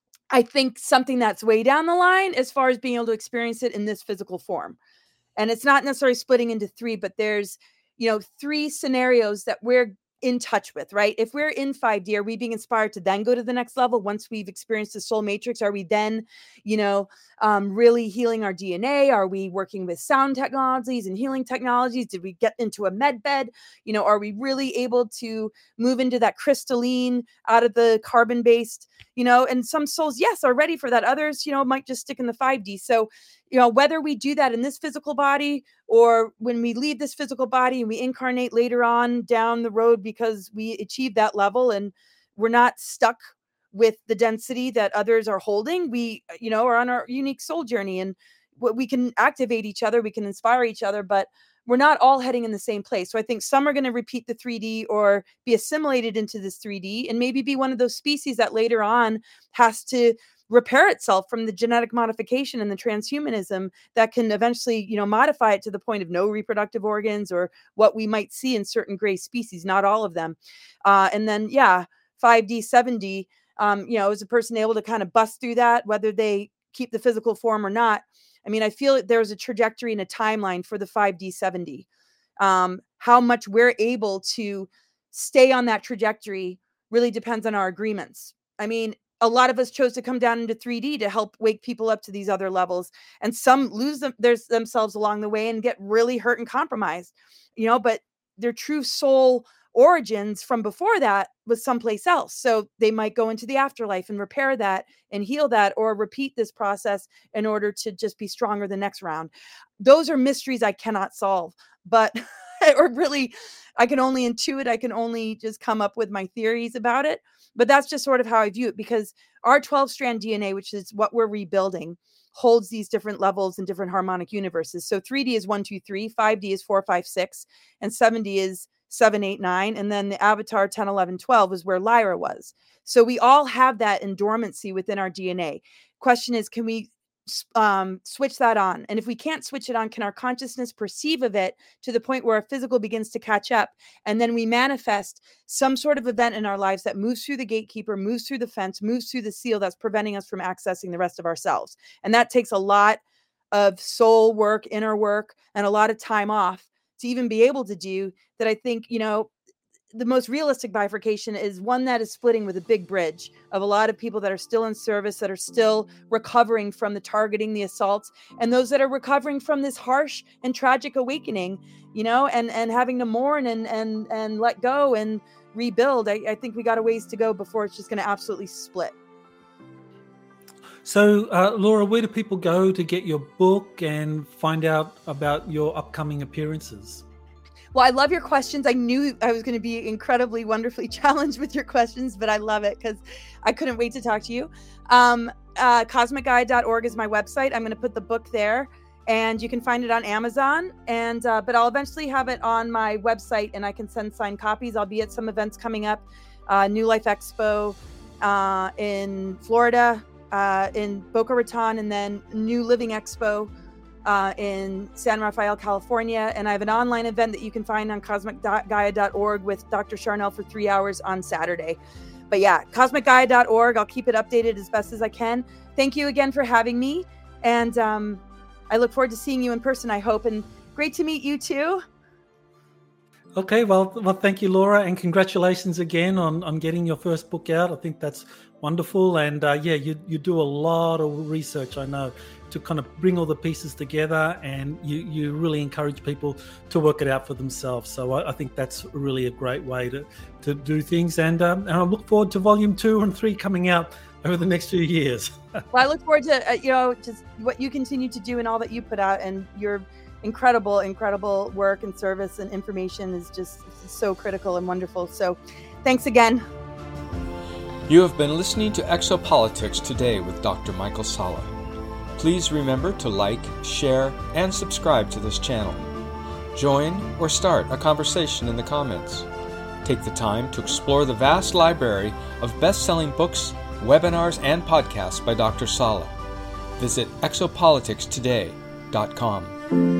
I think, something that's way down the line as far as being able to experience it in this physical form. And it's not necessarily splitting into three, but there's, you know, three scenarios that we're in touch with, right? If we're in five D, are we being inspired to then go to the next level once we've experienced the soul matrix? Are we then, you know, um, really healing our D N A? Are we working with sound technologies and healing technologies? Did we get into a med bed? You know, are we really able to move into that crystalline out of the carbon based, you know, and some souls, yes, are ready for that. Others, you know, might just stick in the five D. So, you know, whether we do that in this physical body or when we leave this physical body and we incarnate later on down the road because we achieve that level and we're not stuck with the density that others are holding, we, you know, are on our unique soul journey and we can activate each other, we can inspire each other, but we're not all heading in the same place. So I think some are going to repeat the three D or be assimilated into this three D and maybe be one of those species that later on has to repair itself from the genetic modification and the transhumanism that can eventually, you know, modify it to the point of no reproductive organs or what we might see in certain gray species, not all of them. Uh, and then, yeah, five D, seven D, um, you know, is a person able to kind of bust through that, whether they keep the physical form or not? I mean, I feel that there's a trajectory and a timeline for the five D, seven D. Um, how much we're able to stay on that trajectory really depends on our agreements. I mean, a lot of us chose to come down into three D to help wake people up to these other levels. And some lose them, their, themselves along the way and get really hurt and compromised, you know, but their true soul origins from before that was someplace else. So they might go into the afterlife and repair that and heal that or repeat this process in order to just be stronger the next round. Those are mysteries I cannot solve, but or really, I can only intuit, I can only just come up with my theories about it. But that's just sort of how I view it, because our twelve strand D N A, which is what we're rebuilding, holds these different levels and different harmonic universes. So three D is one, two, three, five D is four, five, six, and seven D is seven, eight, nine. And then the avatar ten, eleven, twelve is where Lyra was. So we all have that in dormancy within our D N A. Question is, can we um, switch that on? And if we can't switch it on, can our consciousness perceive of it to the point where our physical begins to catch up? And then we manifest some sort of event in our lives that moves through the gatekeeper, moves through the fence, moves through the seal that's preventing us from accessing the rest of ourselves. And that takes a lot of soul work, inner work, and a lot of time off to even be able to do that. I think, you know, the most realistic bifurcation is one that is splitting with a big bridge of a lot of people that are still in service, that are still recovering from the targeting, the assaults, and those that are recovering from this harsh and tragic awakening, you know, and, and having to mourn and, and, and let go and rebuild. I, I think we got a ways to go before it's just going to absolutely split. So, uh, Laura, where do people go to get your book and find out about your upcoming appearances? Well, I love your questions. I knew I was going to be incredibly, wonderfully challenged with your questions, but I love it because I couldn't wait to talk to you. Um, uh, cosmic gaia dot org is my website. I'm going to put the book there, and you can find it on Amazon. And uh, but I'll eventually have it on my website, and I can send signed copies. I'll be at some events coming up, uh, New Life Expo uh, in Florida, uh, in Boca Raton, and then New Living Expo Uh, in San Rafael, California. And I have an online event that you can find on cosmic gaia dot org with Doctor Charnel for three hours on Saturday. But yeah, cosmic gaia dot org. I'll keep it updated as best as I can. Thank you again for having me. And um, I look forward to seeing you in person, I hope. And great to meet you too. Okay, well, well, thank you, Laura, and congratulations again on, on getting your first book out. I think that's wonderful. And uh, yeah, you, you do a lot of research, I know, to kind of bring all the pieces together, and you, you really encourage people to work it out for themselves. So I, I think that's really a great way to, to do things. And, um, and I look forward to volume two and three coming out over the next few years. Well, I look forward to, uh, you know, just what you continue to do and all that you put out, and your incredible, incredible work and service and information is just so critical and wonderful. So thanks again. You have been listening to Exopolitics Today with Doctor Michael Salla. Please remember to like, share, and subscribe to this channel. Join or start a conversation in the comments. Take the time to explore the vast library of best-selling books, webinars, and podcasts by Doctor Salla. Visit exopolitics today dot com.